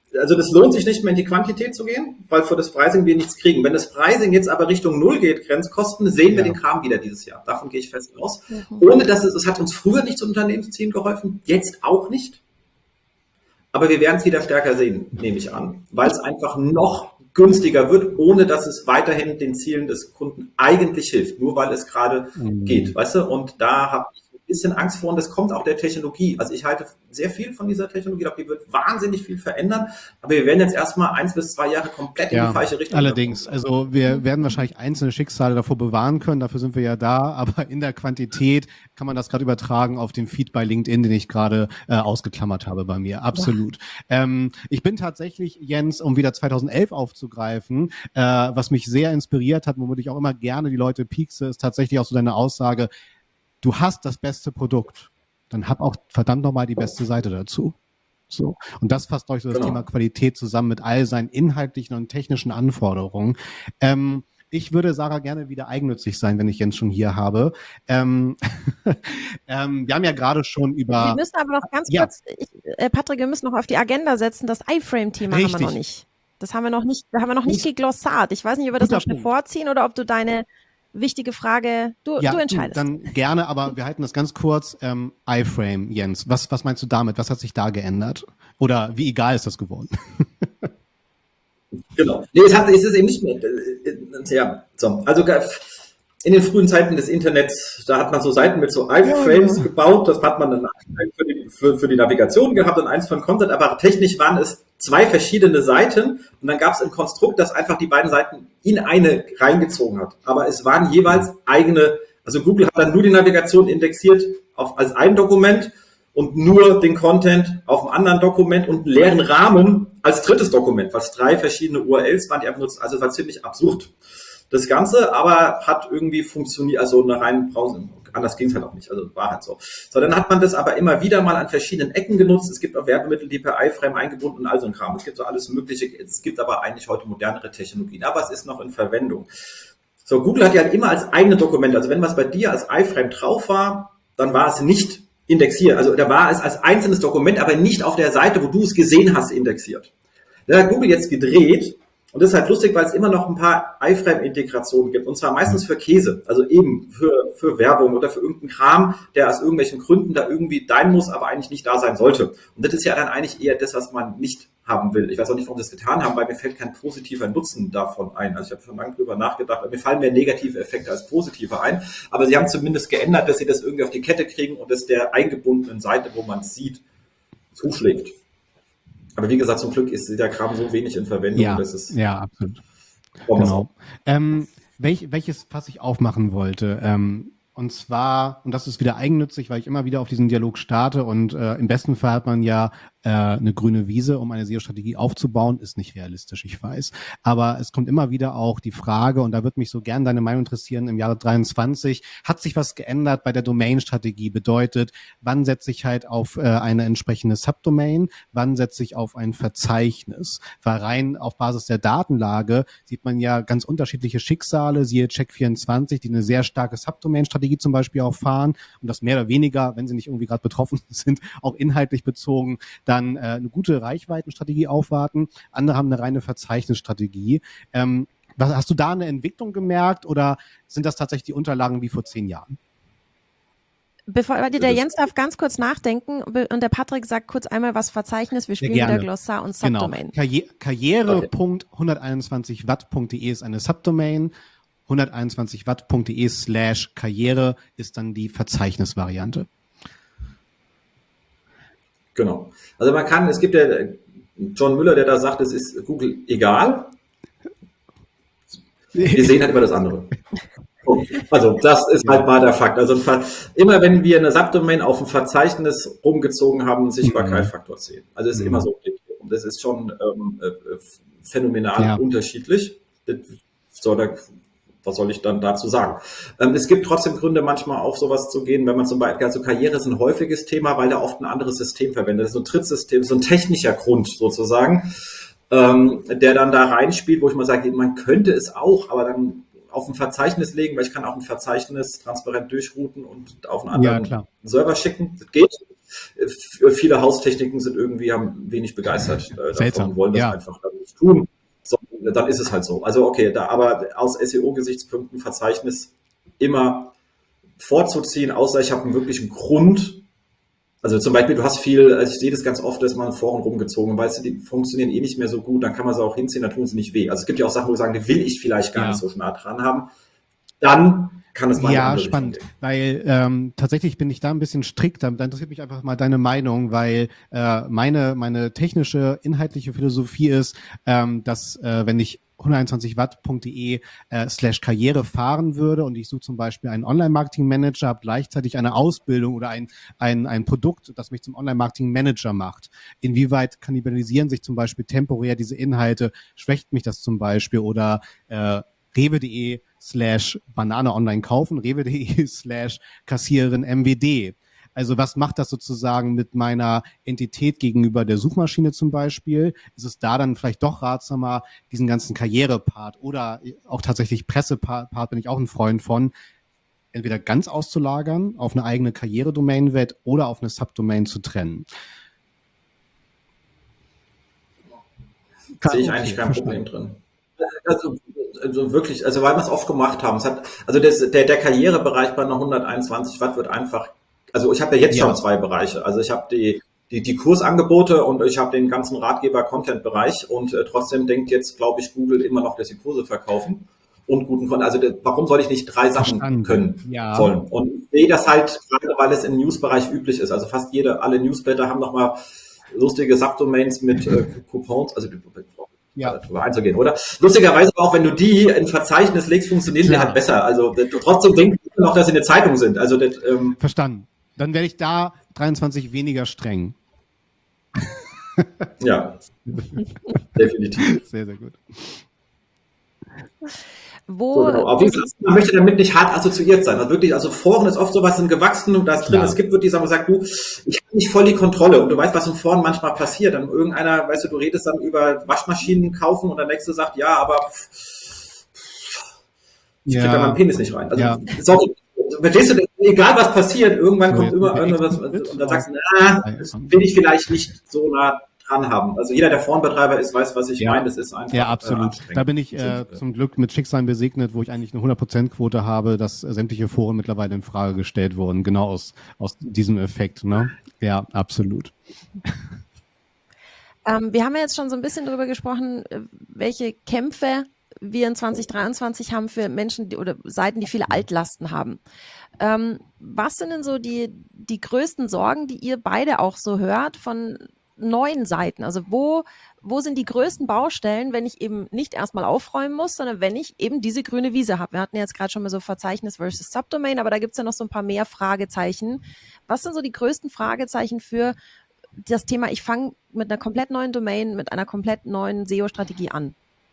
[SPEAKER 1] also das lohnt sich nicht mehr in die Quantität zu gehen, weil für das Pricing wir nichts kriegen. Wenn das Pricing jetzt aber Richtung Null geht, Grenzkosten, sehen wir
[SPEAKER 3] Ja.
[SPEAKER 1] den Kram wieder dieses Jahr. Davon gehe ich fest aus.
[SPEAKER 2] Mhm.
[SPEAKER 1] Ohne dass es, es hat uns früher nicht zu Unternehmenszielen geholfen, jetzt auch nicht. Aber wir werden es wieder stärker sehen, nehme ich an, weil es einfach noch günstiger wird, ohne dass es weiterhin den Zielen des Kunden eigentlich hilft, nur weil es gerade
[SPEAKER 3] Mhm.
[SPEAKER 1] geht, weißt du? Und da habe ich ein bisschen Angst vor und das kommt auch der Technologie. Also ich halte sehr viel von dieser Technologie, ich glaube, die wird wahnsinnig viel verändern, aber wir werden jetzt erstmal eins bis zwei Jahre komplett in
[SPEAKER 3] Ja,
[SPEAKER 1] die falsche Richtung.
[SPEAKER 3] allerdings. Also wir werden wahrscheinlich einzelne Schicksale davor bewahren können, dafür sind wir ja da, aber in der Quantität kann man das gerade übertragen auf den Feed bei LinkedIn, den ich gerade äh, ausgeklammert habe bei mir. Absolut. Ähm, ich bin tatsächlich, Jens, um wieder zweitausendelf aufzugreifen, äh, was mich sehr inspiriert hat, womit ich auch immer gerne die Leute piekse, ist tatsächlich auch so deine Aussage, du hast das beste Produkt, dann hab auch verdammt nochmal die beste Seite dazu. So. Und das fasst euch so das
[SPEAKER 1] Genau.
[SPEAKER 3] Thema Qualität zusammen mit all seinen inhaltlichen und technischen Anforderungen. Ähm, ich würde, Sarah, gerne wieder eigennützig sein, wenn ich Jens schon hier habe. Ähm, ähm, wir haben ja gerade schon
[SPEAKER 2] Wir
[SPEAKER 3] über...
[SPEAKER 2] müssen aber noch ganz
[SPEAKER 3] Ja.
[SPEAKER 2] kurz, ich, äh, Patrick, wir müssen noch auf die Agenda setzen. Das iFrame-Thema haben wir
[SPEAKER 3] Richtig.
[SPEAKER 2] noch nicht. Das haben wir noch nicht, da haben wir noch nicht
[SPEAKER 3] Gut.
[SPEAKER 2] geglossart. Ich weiß nicht, ob wir das
[SPEAKER 3] Guter
[SPEAKER 2] noch schnell
[SPEAKER 3] Punkt.
[SPEAKER 2] vorziehen oder ob du deine wichtige Frage, du,
[SPEAKER 3] Ja,
[SPEAKER 2] du entscheidest.
[SPEAKER 3] dann gerne, aber wir halten das ganz kurz. Ähm, iFrame, Jens, was, was meinst du damit? Was hat sich da geändert? Oder wie egal ist das geworden?
[SPEAKER 1] Genau. Nee, es, hat, es ist eben nicht mehr. Äh, äh, ja, so. Also in den frühen Zeiten des Internets, da hat man so Seiten mit so iFrames
[SPEAKER 3] Ja.
[SPEAKER 1] gebaut. Das hat man dann für die, für, für die Navigation gehabt und eins von Content. Aber technisch waren es zwei verschiedene Seiten und dann gab es ein Konstrukt, das einfach die beiden Seiten in eine reingezogen hat. Aber es waren jeweils eigene. Also Google hat dann nur die Navigation indexiert auf, als ein Dokument und nur den Content auf einem anderen Dokument und einen leeren Rahmen als drittes Dokument, was drei verschiedene U R Ls waren, die einfach nutzen. Also es war ziemlich absurd. Das Ganze aber hat irgendwie funktioniert, also eine reine Browser, anders ging es halt auch nicht, also war halt so. So, dann hat man das aber immer wieder mal an verschiedenen Ecken genutzt. Es gibt auch Werbemittel, die per iFrame eingebunden und all so ein Kram. Es gibt so alles Mögliche. Es gibt aber eigentlich heute modernere Technologien, aber es ist noch in Verwendung. So, Google hat ja immer als eigene Dokumente, also wenn was bei dir als iFrame drauf war, dann war es nicht indexiert. Also da war es als einzelnes Dokument, aber nicht auf der Seite, wo du es gesehen hast, indexiert. Da hat Google jetzt gedreht und das ist halt lustig, weil es immer noch ein paar iFrame-Integrationen gibt und zwar meistens für Käse, also eben für, für Werbung oder für irgendeinen Kram, der aus irgendwelchen Gründen da irgendwie sein muss, aber eigentlich nicht da sein sollte. Und das ist ja dann eigentlich eher das, was man nicht haben will. Ich weiß auch nicht, warum sie das getan haben, weil mir fällt kein positiver Nutzen davon ein. Also ich habe schon lange drüber nachgedacht, aber mir fallen mehr negative Effekte als positive ein. Aber sie haben zumindest geändert, dass sie das irgendwie auf die Kette kriegen und es der eingebundenen Seite, wo man es sieht, zuschlägt. Aber wie gesagt, zum Glück ist der Kram so wenig in Verwendung,
[SPEAKER 3] Ja,
[SPEAKER 1] dass es
[SPEAKER 3] ja, absolut.
[SPEAKER 1] Warum
[SPEAKER 3] Genau. Ähm, welch, welches, was ich aufmachen wollte, ähm, und zwar, und das ist wieder eigennützig, weil ich immer wieder auf diesen Dialog starte und äh, im besten Fall hat man ja äh, eine grüne Wiese, um eine S E O-Strategie aufzubauen, ist nicht realistisch, ich weiß. Aber es kommt immer wieder auch die Frage, und da würde mich so gern deine Meinung interessieren, im Jahre dreiundzwanzig, hat sich was geändert bei der Domain-Strategie? Bedeutet, wann setze ich halt auf äh, eine entsprechende Subdomain, wann setze ich auf ein Verzeichnis? Weil rein auf Basis der Datenlage sieht man ja ganz unterschiedliche Schicksale, siehe Check vierundzwanzig, die eine sehr starke Subdomain-Strategie zum Beispiel auch fahren und das mehr oder weniger, wenn sie nicht irgendwie gerade betroffen sind, auch inhaltlich bezogen, dann äh, eine gute Reichweitenstrategie aufwarten. Andere haben eine reine Verzeichnisstrategie. Ähm, was, hast du da eine Entwicklung gemerkt oder sind das tatsächlich die Unterlagen wie vor zehn Jahren?
[SPEAKER 2] Bevor warte, der Jens darf ganz kurz nachdenken und der Patrick sagt kurz einmal was Verzeichnis. Wir spielen wieder Glossar und Subdomain.
[SPEAKER 3] Genau. Karri- Karriere Punkt hunderteinundzwanzig watt Punkt de ist eine Subdomain. hunderteinundzwanzig watt Punkt de slash Karriere ist dann die Verzeichnisvariante.
[SPEAKER 1] Genau. Also man kann, es gibt ja John Müller, der da sagt, es ist Google egal. Wir sehen halt immer das andere. Also das ist halt mal der Fakt. Also immer wenn wir eine Subdomain auf ein Verzeichnis rumgezogen haben, einen Sichtbarkeitsfaktor zehn. Also es ist mhm. immer so. Und das ist schon ähm, phänomenal ja. unterschiedlich. So, da, was soll ich dann dazu sagen? Ähm, es gibt trotzdem Gründe, manchmal auf sowas zu gehen, wenn man zum Beispiel, also Karriere ist ein häufiges Thema, weil da oft ein anderes System verwendet. Das ist so ein Trittsystem, so ein technischer Grund sozusagen, ähm, der dann da reinspielt, wo ich mal sage, man könnte es auch, aber dann auf ein Verzeichnis legen, weil ich kann auch ein Verzeichnis transparent durchrouten und auf einen anderen
[SPEAKER 3] ja,
[SPEAKER 1] Server schicken. Das geht. F- viele Haustechniken sind irgendwie, haben wenig begeistert äh, davon und wollen das
[SPEAKER 3] ja.
[SPEAKER 1] einfach dann nicht tun. So, dann ist es halt so. Also okay, da aber aus S E O-Gesichtspunkten Verzeichnis immer vorzuziehen, außer ich habe einen wirklichen Grund. Also zum Beispiel, du hast viel, also ich sehe das ganz oft, dass man Foren rumgezogen, weißt du, die funktionieren eh nicht mehr so gut, dann kann man sie auch hinziehen, dann tun sie nicht weh. Also es gibt ja auch Sachen, wo wir sagen, die will ich vielleicht gar
[SPEAKER 3] Ja.
[SPEAKER 1] nicht so nah dran haben. Dann kann es mal in die
[SPEAKER 3] Ja,
[SPEAKER 1] andere
[SPEAKER 3] spannend,
[SPEAKER 1] Richtung gehen.
[SPEAKER 3] weil ähm, tatsächlich bin ich da ein bisschen strikter. Da interessiert mich einfach mal deine Meinung, weil äh, meine meine technische, inhaltliche Philosophie ist, ähm, dass äh, wenn ich hunderteinundzwanzig watt punkt de äh, slash Karriere fahren würde und ich suche zum Beispiel einen Online-Marketing-Manager, habe gleichzeitig eine Ausbildung oder ein, ein, ein Produkt, das mich zum Online-Marketing-Manager macht. Inwieweit kannibalisieren sich zum Beispiel temporär diese Inhalte? Schwächt mich das zum Beispiel? Oder äh, rewe.de slash Banane online kaufen, rewe.de slash Kassiererin M W D. Also was macht das sozusagen mit meiner Entität gegenüber der Suchmaschine zum Beispiel? Ist es da dann vielleicht doch ratsamer, diesen ganzen Karrierepart oder auch tatsächlich Pressepart, bin ich auch ein Freund von, entweder ganz auszulagern auf eine eigene Karrieredomain-Welt oder auf eine Subdomain zu trennen?
[SPEAKER 1] Sehe ich eigentlich kein Problem drin. Also, also wirklich, also weil wir es oft gemacht haben. Es hat, also das, der, der Karrierebereich bei einer hunderteinundzwanzig Watt wird einfach, also ich habe ja jetzt
[SPEAKER 3] Ja.
[SPEAKER 1] schon zwei Bereiche. Also ich habe die, die, die Kursangebote und ich habe den ganzen Ratgeber-Content-Bereich und äh, trotzdem denkt jetzt, glaube ich, Google immer noch, dass sie Kurse verkaufen und guten Content. Also der, warum soll ich nicht drei Sachen
[SPEAKER 3] Verstanden.
[SPEAKER 1] können
[SPEAKER 3] Ja.
[SPEAKER 1] sollen? Und ich sehe das halt gerade, weil es im News-Bereich üblich ist. Also fast jede, alle Newsletter haben nochmal lustige Subdomains mit äh, Coupons, also
[SPEAKER 3] Ja.
[SPEAKER 1] darüber einzugehen, oder? Lustigerweise auch, wenn du die in Verzeichnis legst, funktionieren die
[SPEAKER 3] Klar.
[SPEAKER 1] halt besser. Also das, trotzdem denken die noch, dass sie eine Zeitung sind. Also das, ähm,
[SPEAKER 3] Verstanden. Dann werde ich da dreiundzwanzig weniger streng.
[SPEAKER 1] ja, definitiv.
[SPEAKER 3] Sehr, sehr gut.
[SPEAKER 2] Wo,
[SPEAKER 1] So, genau. Aber wie gesagt, man möchte damit nicht hart assoziiert sein. Also wirklich, also Foren ist oft sowas, sind gewachsen und da ist drin,
[SPEAKER 3] Ja.
[SPEAKER 1] es gibt wirklich, sagen wir, sagt, du, ich habe nicht voll die Kontrolle und du weißt, was in Foren manchmal passiert. Dann irgendeiner, weißt du, du redest dann über Waschmaschinen kaufen und der nächste sagt, ja, aber ich krieg
[SPEAKER 3] Ja.
[SPEAKER 1] da meinen Penis nicht rein. Also,
[SPEAKER 3] Ja.
[SPEAKER 1] sorry, verstehst du, egal was passiert, irgendwann
[SPEAKER 3] So,
[SPEAKER 1] kommt
[SPEAKER 3] jetzt
[SPEAKER 1] immer
[SPEAKER 3] sind wir
[SPEAKER 1] irgendwas
[SPEAKER 3] echt mit
[SPEAKER 1] und dann sagst du,
[SPEAKER 3] auf-
[SPEAKER 1] na, das will ich vielleicht nicht so nah dran haben. Also jeder, der Forenbetreiber ist, weiß, was ich
[SPEAKER 3] Ja.
[SPEAKER 1] meine. Das ist einfach
[SPEAKER 3] Ja,
[SPEAKER 1] äh,
[SPEAKER 3] absolut.
[SPEAKER 1] anstrengend.
[SPEAKER 3] Da bin ich äh,
[SPEAKER 1] Und, äh,
[SPEAKER 3] zum Glück mit Schicksalen besegnet, wo ich eigentlich eine hundert Prozent Quote habe, dass äh, sämtliche Foren mittlerweile in Frage gestellt wurden, genau aus, aus diesem Effekt. Ne? Ja, absolut.
[SPEAKER 2] Ähm, wir haben ja jetzt schon so ein bisschen darüber gesprochen, äh, welche Kämpfe wir in zwanzig dreiundzwanzig haben für Menschen die, oder Seiten, die viele Altlasten haben. Ähm, was sind denn so die, die größten Sorgen, die ihr beide auch so hört von neuen Seiten? Also wo, wo sind die größten Baustellen, wenn ich eben nicht erstmal aufräumen muss, sondern wenn ich eben diese grüne Wiese habe? Wir hatten jetzt gerade schon mal so Verzeichnis versus Subdomain, aber da gibt es ja noch so ein paar mehr Fragezeichen. Was sind so die größten Fragezeichen für das Thema, ich fange mit einer komplett neuen Domain, mit einer komplett neuen S E O-Strategie an?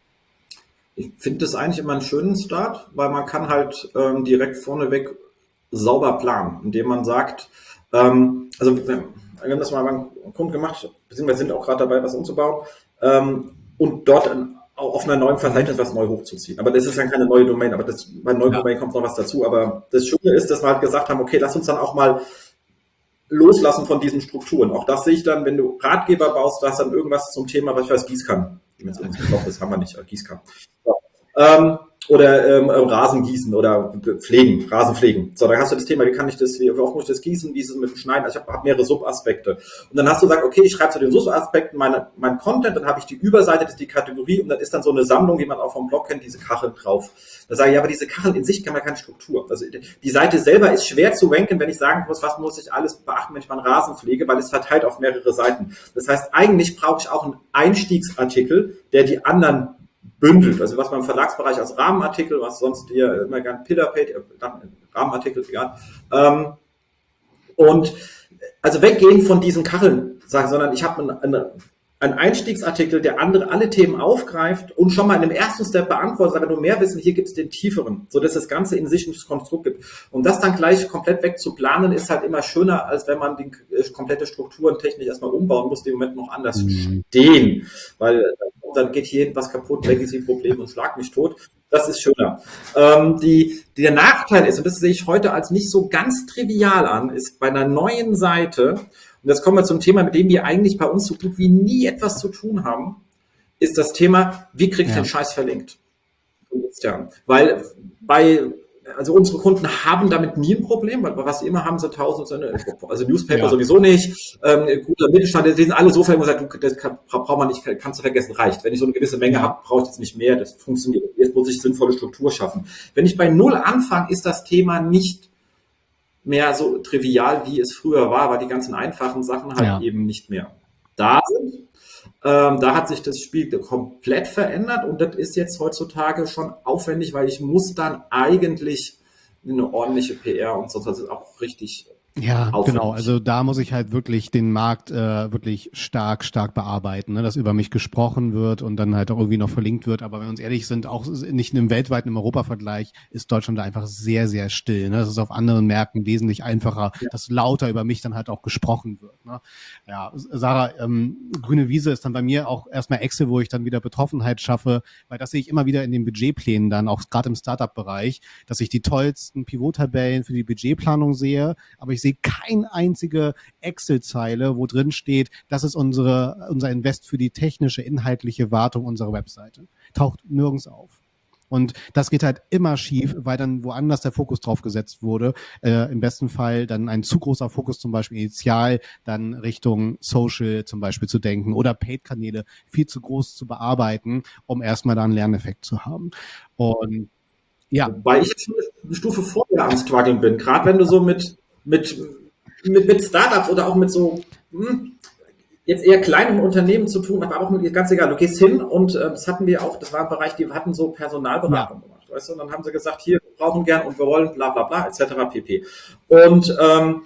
[SPEAKER 1] Ich finde das eigentlich immer einen schönen Start, weil man kann halt ähm, direkt vorneweg sauber planen, indem man sagt, ähm, also wir, wir haben das mal beim Kunden gemacht, beziehungsweise sind auch gerade dabei, was umzubauen ähm, und dort ein, auf einer neuen Verzeichnis was neu hochzuziehen. Aber das ist dann keine neue Domain, aber das, bei neuen
[SPEAKER 3] Ja.
[SPEAKER 1] Domain kommt noch was dazu. Aber das Schöne ist, dass wir halt gesagt haben, okay, lass uns dann auch mal loslassen von diesen Strukturen. Auch das sehe ich dann, wenn du Ratgeber baust, da hast dann irgendwas zum Thema, was ich weiß, Gießkannen. Jetzt irgendwas, das haben wir nicht, Gießkannen. So. Ähm, oder ähm, Rasen gießen oder pflegen, Rasen pflegen. So, dann hast du das Thema, wie kann ich das, wie oft muss ich das gießen, wie ist es mit dem Schneiden? Also ich habe hab mehrere Subaspekte. Und dann hast du gesagt, okay, ich schreibe zu den Subaspekten meine, mein Content, dann habe ich die Überseite, das ist die Kategorie und dann ist dann so eine Sammlung, wie man auch vom Blog kennt, diese Kacheln drauf. Da sage ich, ja, aber diese Kacheln in sich kann man keine Struktur. Also die Seite selber ist schwer zu ranken, wenn ich sagen muss, was muss ich alles beachten, wenn ich meinen Rasen pflege, weil es verteilt auf mehrere Seiten. Das heißt, eigentlich brauche ich auch einen Einstiegsartikel, der die anderen bündelt, also was man im Verlagsbereich als Rahmenartikel, was sonst hier immer gern Pillar-Page, äh, Rahmenartikel, egal. Ähm, und also weggehen von diesen Kacheln, sagen, sondern ich habe einen, einen, einen Einstiegsartikel, der andere alle Themen aufgreift und schon mal in dem ersten Step beantwortet, sagt, wenn du mehr wissen, hier gibt es den tieferen, sodass das Ganze in sich ein Konstrukt gibt. Und das dann gleich komplett wegzuplanen, ist halt immer schöner, als wenn man die äh, komplette Strukturen technisch erstmal umbauen muss, die im Moment noch anders
[SPEAKER 3] Mhm.
[SPEAKER 1] stehen, weil dann geht hier was kaputt, Legacy-Problem und schlag mich tot. Das ist schöner. Ähm, die, der Nachteil ist, und das sehe ich heute als nicht so ganz trivial an, ist bei einer neuen Seite, und jetzt kommen wir zum Thema, mit dem wir eigentlich bei uns so gut wie nie etwas zu tun haben, ist das Thema, wie kriege ich
[SPEAKER 3] Ja.
[SPEAKER 1] den Scheiß verlinkt? Ja, weil bei, also unsere Kunden haben damit nie ein Problem, weil was sie immer haben, sind tausend, also Newspaper
[SPEAKER 3] Ja.
[SPEAKER 1] sowieso nicht, ähm, guter Mittelstand, die sind alle so viel, wo man sagt, du, das kann, braucht man nicht, kannst du vergessen, reicht. Wenn ich so eine gewisse Menge
[SPEAKER 3] Ja.
[SPEAKER 1] habe, brauche ich jetzt nicht mehr, das funktioniert. Jetzt muss ich sinnvolle Struktur schaffen. Wenn ich bei Null anfange, ist das Thema nicht mehr so trivial, wie es früher war, weil die ganzen einfachen Sachen halt
[SPEAKER 3] Ja.
[SPEAKER 1] eben nicht mehr da sind. Ähm, da hat sich das Spiel komplett verändert und das ist jetzt heutzutage schon aufwendig, weil ich muss dann eigentlich eine ordentliche P R und sonst was ist auch richtig
[SPEAKER 3] Ja,
[SPEAKER 1] aufwendig.
[SPEAKER 3] genau. Also da muss ich halt wirklich den Markt äh, wirklich stark, stark bearbeiten, ne? Dass über mich gesprochen wird und dann halt auch irgendwie noch verlinkt wird. Aber wenn wir uns ehrlich sind, auch nicht im weltweiten, im Europavergleich ist Deutschland da einfach sehr, sehr still. Ne? Das ist auf anderen Märkten wesentlich einfacher,
[SPEAKER 1] Ja.
[SPEAKER 3] dass lauter über mich dann halt auch gesprochen wird. Ne? Ja, Sarah, ähm, grüne Wiese ist dann bei mir auch erstmal Excel, wo ich dann wieder Betroffenheit schaffe, weil das sehe ich immer wieder in den Budgetplänen dann, auch gerade im Startup-Bereich, dass ich die tollsten Pivot-Tabellen für die Budgetplanung sehe, aber ich sehe keine einzige Excel-Zeile, wo drin steht, das ist unsere, unser Invest für die technische, inhaltliche Wartung unserer Webseite. Taucht nirgends auf. Und das geht halt immer schief, weil dann woanders der Fokus drauf gesetzt wurde. Äh, im besten Fall dann ein zu großer Fokus zum Beispiel initial dann Richtung Social zum Beispiel zu denken oder Paid-Kanäle viel zu groß zu bearbeiten, um erstmal da einen Lerneffekt zu haben. Und ja.
[SPEAKER 1] Weil ich jetzt eine Stufe vorher am Struggeln bin, gerade wenn du so mit Mit, mit, mit Startups oder auch mit so hm, jetzt eher kleinen Unternehmen zu tun, aber auch mit, ganz egal, du gehst hin und äh, das hatten wir auch, das war ein Bereich, die hatten so Personalberatung
[SPEAKER 3] Ja.
[SPEAKER 1] gemacht, weißt du, und dann haben sie gesagt, hier, wir brauchen gern und wir wollen bla bla bla, et cetera pp. Und ähm,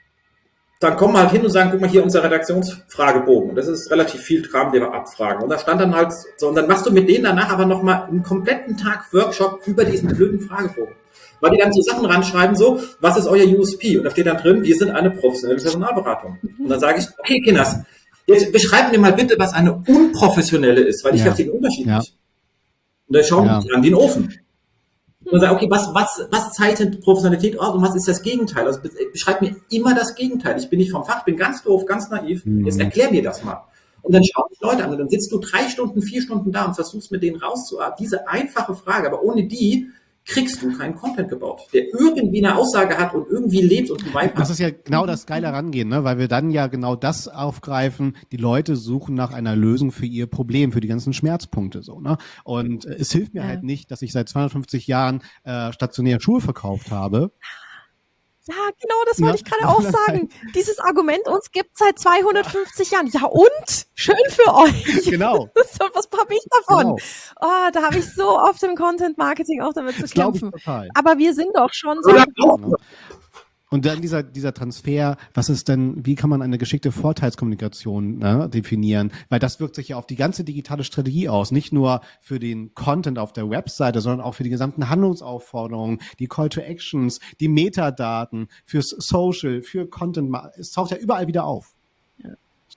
[SPEAKER 1] dann kommen wir halt hin und sagen, guck mal hier unser Redaktionsfragebogen. Und das ist relativ viel Kram, den wir abfragen. Und da stand dann halt so, und dann machst du mit denen danach aber nochmal einen kompletten Tag Workshop über diesen blöden Fragebogen. Weil die dann so Sachen ranschreiben, so, was ist euer U S P? Und da steht dann drin, wir sind eine professionelle Personalberatung. Und dann sage ich, okay, Kinders, jetzt beschreiben mir mal bitte, was eine unprofessionelle ist, weil ich
[SPEAKER 3] Ja.
[SPEAKER 1] verstehe den Unterschied
[SPEAKER 3] Ja.
[SPEAKER 1] nicht. Und dann schauen
[SPEAKER 3] Ja.
[SPEAKER 1] die an wie ein Ofen. Und dann sage ich, okay, was, was, was zeichnet Professionalität aus und was ist das Gegenteil? Also beschreib mir immer das Gegenteil. Ich bin nicht vom Fach, ich bin ganz doof, ganz naiv.
[SPEAKER 3] Mhm.
[SPEAKER 1] Jetzt erklär mir das mal. Und dann schauen die Leute an und dann sitzt du drei Stunden, vier Stunden da und versuchst mit denen rauszuarbeiten. Diese einfache Frage, aber ohne die kriegst du keinen Content gebaut, der irgendwie eine Aussage hat und irgendwie lebt und einen Vibe hat.
[SPEAKER 3] Das ist ja genau das geile Rangehen, ne? Weil wir dann ja genau das aufgreifen. Die Leute suchen nach einer Lösung für ihr Problem, für die ganzen Schmerzpunkte so, ne? Und äh, es hilft mir
[SPEAKER 2] Ja.
[SPEAKER 3] halt nicht, dass ich seit zweihundertfünfzig Jahren äh, stationär Schuhe verkauft habe.
[SPEAKER 2] Ja, genau, das wollte
[SPEAKER 3] Ja.
[SPEAKER 2] ich gerade auch sagen. Dieses Argument, uns gibt seit zweihundertfünfzig Jahren. Ja und? Schön für euch.
[SPEAKER 3] Genau.
[SPEAKER 2] So, was habe ich davon?
[SPEAKER 3] Genau.
[SPEAKER 2] Oh, da habe ich so oft im Content-Marketing auch damit zu
[SPEAKER 3] Das glaube ich
[SPEAKER 2] kämpfen.
[SPEAKER 3] total.
[SPEAKER 2] Aber wir sind doch schon so.
[SPEAKER 1] Oder
[SPEAKER 3] Ne? Und dann dieser, dieser Transfer, was ist denn, wie kann man eine geschickte Vorteilskommunikation ne, definieren? Weil das wirkt sich ja auf die ganze digitale Strategie aus. Nicht nur für den Content auf der Webseite, sondern auch für die gesamten Handlungsaufforderungen, die Call to Actions, die Metadaten, fürs Social, für Content. Es taucht ja überall wieder auf.
[SPEAKER 2] Ja.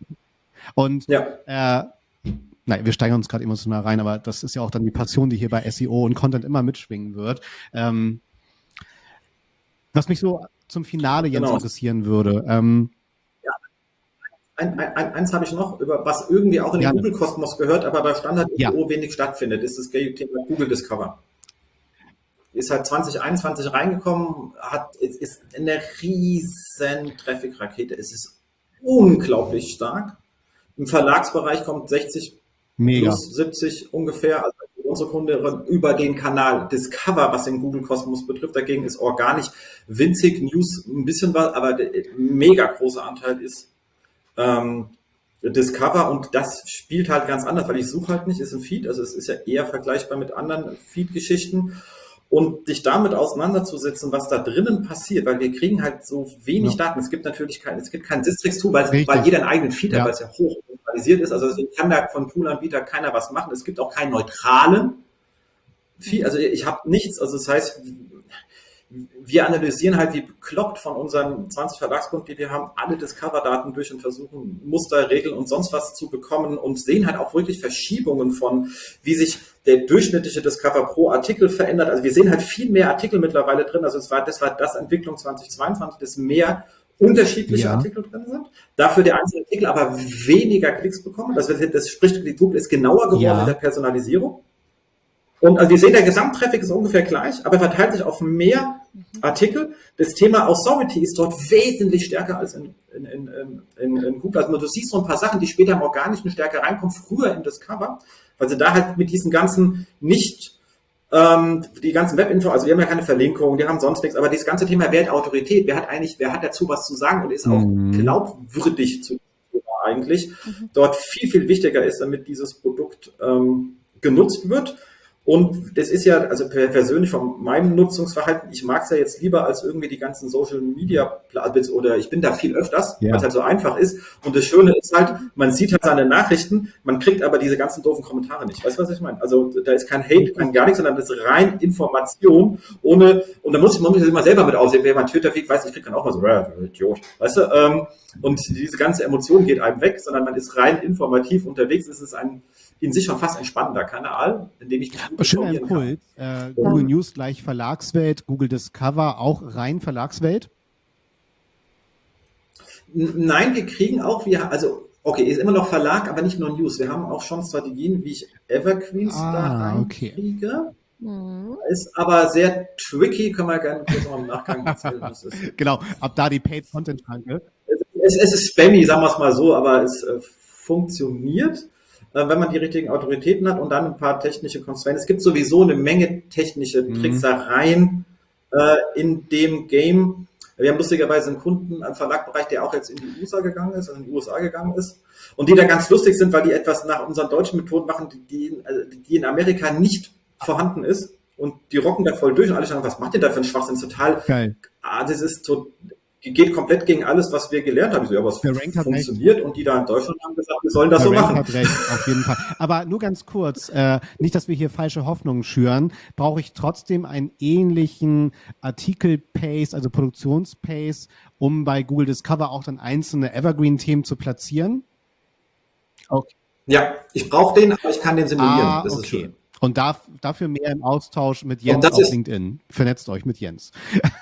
[SPEAKER 3] Und
[SPEAKER 1] Ja.
[SPEAKER 3] äh, nein, wir steigern uns gerade emotional rein, aber das ist ja auch dann die Passion, die hier bei S E O und Content immer mitschwingen wird. Ähm, was mich so zum Finale jetzt
[SPEAKER 1] Genau.
[SPEAKER 3] interessieren würde. Ähm,
[SPEAKER 1] Ein, ein, ein, eins habe ich noch, über was irgendwie auch in den
[SPEAKER 3] Gerne.
[SPEAKER 1] Google-Kosmos gehört, aber bei Standard
[SPEAKER 3] Ja.
[SPEAKER 1] S E O wenig stattfindet, ist das Thema Google Discover. Ist halt zwanzig einundzwanzig reingekommen, hat, ist, ist eine riesen Traffic-Rakete. Es ist unglaublich stark. Im Verlagsbereich kommt sechzig
[SPEAKER 3] mega.
[SPEAKER 1] plus siebzig ungefähr, also unsere Kunden über den Kanal Discover, was den Google Kosmos betrifft. Dagegen ist organisch winzig, News ein bisschen was, aber der mega große Anteil ist ähm, Discover und das spielt halt ganz anders, weil ich suche halt nicht, ist ein Feed, also es ist ja eher vergleichbar mit anderen Feed-Geschichten und dich damit auseinanderzusetzen, was da drinnen passiert, weil wir kriegen halt so wenig
[SPEAKER 3] Ja.
[SPEAKER 1] Daten. Es gibt natürlich kein, es gibt kein Sistrix-Tool, weil,
[SPEAKER 3] Richtig.
[SPEAKER 1] weil jeder einen eigenen Feed
[SPEAKER 3] Ja.
[SPEAKER 1] hat, weil es ja hoch zentralisiert ist, also deswegen kann da von Poolanbieter keiner was machen. Es gibt auch keinen neutralen Feed, also ich habe nichts, also das heißt, wir analysieren halt wie bekloppt von unseren zwanzig Verlagskunden, die wir haben, alle Discover-Daten durch und versuchen, Muster, Regeln und sonst was zu bekommen und sehen halt auch wirklich Verschiebungen von, wie sich der durchschnittliche Discover pro Artikel verändert. Also wir sehen halt viel mehr Artikel mittlerweile drin. Also es war, das war das Entwicklung zweitausendzweiundzwanzig, dass mehr unterschiedliche
[SPEAKER 3] Ja.
[SPEAKER 1] Artikel drin sind. Dafür der einzelne Artikel aber weniger Klicks bekommen. Das, das spricht, die Google ist genauer geworden
[SPEAKER 3] Ja.
[SPEAKER 1] in der Personalisierung. Und also wir sehen, der Gesamttraffic ist ungefähr gleich, aber verteilt sich auf mehr Artikel. Das Thema Authority ist dort wesentlich stärker als in, in, in, in, in Google. Also du siehst so ein paar Sachen, die später im Organischen stärker reinkommen, früher in Discover, weil sie da halt mit diesen ganzen nicht, ähm, die ganzen Webinfo, also wir haben ja keine Verlinkungen, die haben sonst nichts, aber dieses ganze Thema, wer hat Autorität, wer hat eigentlich, wer hat dazu was zu sagen und ist auch
[SPEAKER 3] Mhm.
[SPEAKER 1] glaubwürdig zu eigentlich, dort viel, viel wichtiger ist, damit dieses Produkt ähm, genutzt wird. Und das ist ja, also persönlich von meinem Nutzungsverhalten, ich mag es ja jetzt lieber als irgendwie die ganzen Social Media oder ich bin da viel öfters,
[SPEAKER 3] Ja.
[SPEAKER 1] weil es halt so einfach ist. Und das Schöne ist halt, man sieht halt seine Nachrichten, man kriegt aber diese ganzen doofen Kommentare nicht. Weißt du, was ich meine? Also da ist kein Hate, kein gar nichts, sondern das ist rein Information, ohne, und da muss ich, man muss sich immer selber mit aussehen, wer mein Twitter-Feed weiß, ich kriege dann auch mal so, äh, Idiot, weißt du, ähm, und diese ganze Emotion geht einem weg, sondern man ist rein informativ unterwegs, es ist ein in sich schon fast ein spannender Kanal, in dem ich mich gut
[SPEAKER 3] Schöner
[SPEAKER 1] informieren
[SPEAKER 3] Impuls. Äh, Google News gleich Verlagswelt, Google Discover auch rein Verlagswelt?
[SPEAKER 1] kann. Nein, wir kriegen auch, wir, also, okay, ist immer noch Verlag, aber nicht nur News. Wir haben auch schon Strategien, wie ich Evergreens
[SPEAKER 3] Ah,
[SPEAKER 1] da
[SPEAKER 3] okay.
[SPEAKER 1] reinkriege.
[SPEAKER 2] Mhm.
[SPEAKER 1] Ist aber sehr tricky, können wir gerne kurz noch im Nachgang erzählen, was es ist.
[SPEAKER 3] Genau, ab da die Paid-Content-Schranke.
[SPEAKER 1] Es, es ist spammy, sagen wir es mal so, aber es äh, funktioniert, äh, wenn man die richtigen Autoritäten hat und dann ein paar technische Constraints. Es gibt sowieso eine Menge technische
[SPEAKER 3] Mhm.
[SPEAKER 1] Tricksereien äh, in dem Game. Wir haben lustigerweise einen Kunden, einen Verlagbereich, der auch jetzt in die U S A gegangen ist, also in die U S A gegangen ist und die da ganz lustig sind, weil die etwas nach unseren deutschen Methoden machen, die, also die in Amerika nicht vorhanden ist und die rocken da voll durch und alle sagen, was macht ihr da für einen Schwachsinn? Total,
[SPEAKER 3] Geil.
[SPEAKER 1] ah, das ist to, geht komplett gegen alles, was wir gelernt haben. Ich so, ja, aber es
[SPEAKER 3] Der Rank hat
[SPEAKER 1] funktioniert und die da in Deutschland haben gesagt, wir sollen das so
[SPEAKER 3] Rank
[SPEAKER 1] machen.
[SPEAKER 3] hat recht, auf jeden Fall. Aber nur ganz kurz, äh, nicht, dass wir hier falsche Hoffnungen schüren, brauche ich trotzdem einen ähnlichen Artikel-Pace, also Produktions-Pace, um bei Google Discover auch dann einzelne Evergreen-Themen zu platzieren? Okay.
[SPEAKER 1] Ja, ich brauche den, aber ich kann den simulieren.
[SPEAKER 3] Ah,
[SPEAKER 1] Das ist
[SPEAKER 3] okay.
[SPEAKER 1] schön.
[SPEAKER 3] Und da, dafür mehr im Austausch mit Jens
[SPEAKER 1] das
[SPEAKER 3] auf
[SPEAKER 1] ist-
[SPEAKER 3] LinkedIn. Vernetzt euch mit Jens.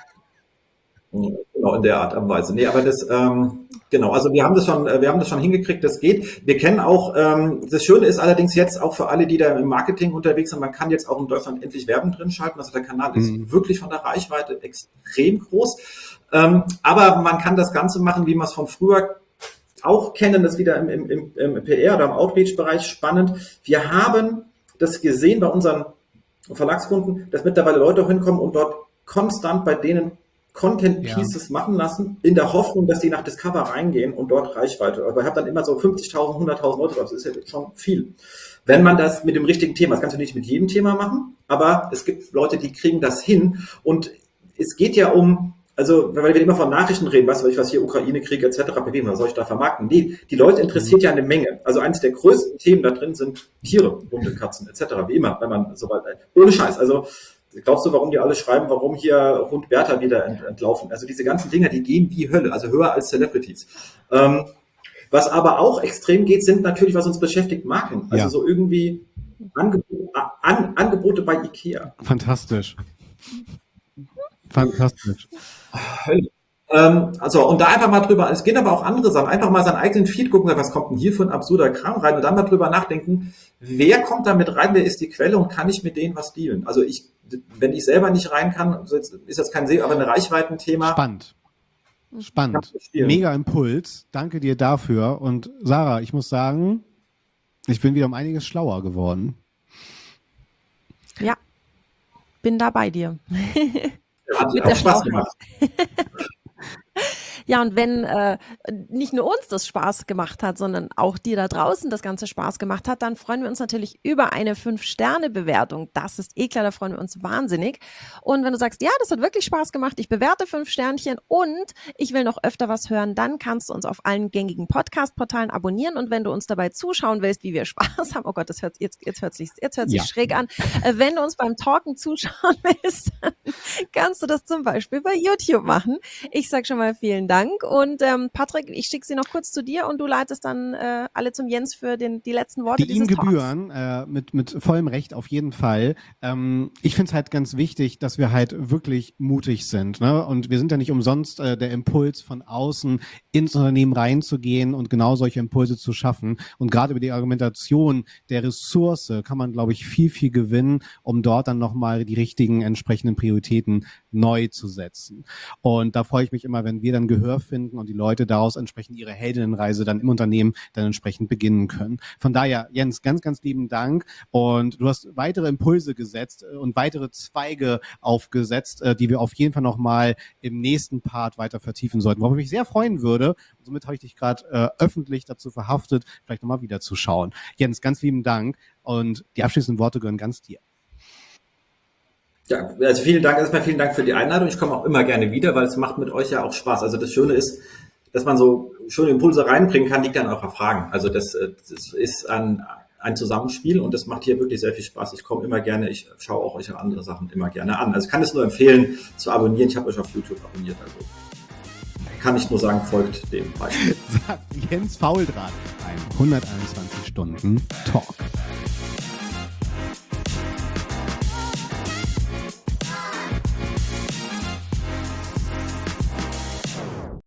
[SPEAKER 1] Genau, in der Art und Weise. Nee, aber das, ähm, genau, also wir haben das schon, äh, wir haben das schon hingekriegt, das geht. Wir kennen auch, ähm, das Schöne ist allerdings jetzt auch für alle, die da im Marketing unterwegs sind, man kann jetzt auch in Deutschland endlich Werbung drin schalten. Also der Kanal ist
[SPEAKER 3] Mhm.
[SPEAKER 1] wirklich von der Reichweite extrem groß. Ähm, aber man kann das Ganze machen, wie man es von früher auch kennen, das wieder im, im, im, im P R oder im Outreach-Bereich spannend. Wir haben das gesehen bei unseren Verlagskunden, dass mittlerweile Leute hinkommen und dort konstant bei denen Content Pieces ja. machen lassen, in der Hoffnung, dass die nach Discover reingehen und dort Reichweite. Aber ich habe dann immer so fünfzigtausend, hunderttausend Leute drauf. Das ist ja schon viel. Wenn man das mit dem richtigen Thema, das kannst du nicht mit jedem Thema machen, aber es gibt Leute, die kriegen das hin. Und es geht ja um, also, weil wir immer von Nachrichten reden, weißt du, was hier Ukraine-Krieg et cetera pp. Was soll ich da vermarkten? Nee, die Leute interessiert ja eine Menge. Also eines der größten Themen da drin sind Tiere, Hunde, Katzen et cetera. Wie immer, wenn man so weit, ohne Scheiß. Also glaubst du, warum die alle schreiben, warum hier Hund Bertha wieder ent, entlaufen? Also diese ganzen Dinger, die gehen wie Hölle, also höher als Celebrities. Ähm, was aber auch extrem geht, sind natürlich, was uns beschäftigt, Marken. Also ja. so irgendwie Angebote, an, Angebote bei Ikea.
[SPEAKER 3] Fantastisch. Fantastisch.
[SPEAKER 1] Hölle. Ähm, also, und da einfach mal drüber, es gehen aber auch andere Sachen, einfach mal seinen eigenen Feed gucken, was kommt denn hier für ein absurder Kram rein und dann mal drüber nachdenken, wer kommt da mit rein, wer ist die Quelle und kann ich mit denen was dealen? Also ich, wenn ich selber nicht rein kann, ist das kein See, aber ein Reichweitenthema.
[SPEAKER 3] Spannend. Spannend. Mega Impuls. Danke dir dafür. Und Sarah, ich muss sagen, ich bin wieder um einiges schlauer geworden.
[SPEAKER 2] Ja, bin da bei dir.
[SPEAKER 1] Hat auch Spaß gemacht.
[SPEAKER 2] Ja, und wenn äh, nicht nur uns das Spaß gemacht hat, sondern auch dir da draußen das Ganze Spaß gemacht hat, dann freuen wir uns natürlich über eine fünf Sterne Bewertung. Das ist eh klar, da freuen wir uns wahnsinnig. Und wenn du sagst, ja, das hat wirklich Spaß gemacht, ich bewerte fünf Sternchen und ich will noch öfter was hören, dann kannst du uns auf allen gängigen Podcast-Portalen abonnieren. Und wenn du uns dabei zuschauen willst, wie wir Spaß haben, oh Gott, das hört, jetzt, jetzt hört sich, jetzt hört sich
[SPEAKER 3] Ja.
[SPEAKER 2] schräg an. Äh, wenn du uns beim Talken zuschauen willst, dann kannst du das zum Beispiel bei YouTube machen. Ich sag schon mal vielen Dank. Und ähm, Patrick, ich schicke sie noch kurz zu dir und du leitest dann äh, alle zum Jens für den, die letzten Worte
[SPEAKER 3] Die ihm
[SPEAKER 2] dieses Talks.
[SPEAKER 3] gebühren, äh, mit, mit vollem Recht auf jeden Fall. Ähm, ich finde es halt ganz wichtig, dass wir halt wirklich mutig sind. Ne? Und wir sind ja nicht umsonst äh, der Impuls von außen ins Unternehmen reinzugehen und genau solche Impulse zu schaffen. Und gerade über die Argumentation der Ressource kann man, glaube ich, viel, viel gewinnen, um dort dann nochmal die richtigen entsprechenden Prioritäten neu zu setzen. Und da freue ich mich immer, wenn wir dann Gehör finden und die Leute daraus entsprechend ihre Heldinnenreise dann im Unternehmen dann entsprechend beginnen können. Von daher, Jens, ganz, ganz lieben Dank. Und du hast weitere Impulse gesetzt und weitere Zweige aufgesetzt, die wir auf jeden Fall nochmal im nächsten Part weiter vertiefen sollten. Worauf ich mich sehr freuen würde, und somit habe ich dich gerade äh, öffentlich dazu verhaftet, vielleicht nochmal wieder zu schauen. Jens, ganz lieben Dank und die abschließenden Worte gehören ganz dir.
[SPEAKER 1] Ja, also vielen Dank, erstmal vielen Dank für die Einladung. Ich komme auch immer gerne wieder, weil es macht mit euch ja auch Spaß. Also das Schöne ist, dass man so schöne Impulse reinbringen kann, liegt an eurer Fragen. Also das, das ist ein, ein Zusammenspiel und das macht hier wirklich sehr viel Spaß. Ich komme immer gerne, ich schaue auch euch andere Sachen immer gerne an. Also ich kann es nur empfehlen, zu abonnieren. Ich habe euch auf YouTube abonniert, also kann ich nur sagen, folgt dem Beispiel.
[SPEAKER 3] Sagt Jens Fauldraht, ein hunderteinundzwanzig Stunden Talk.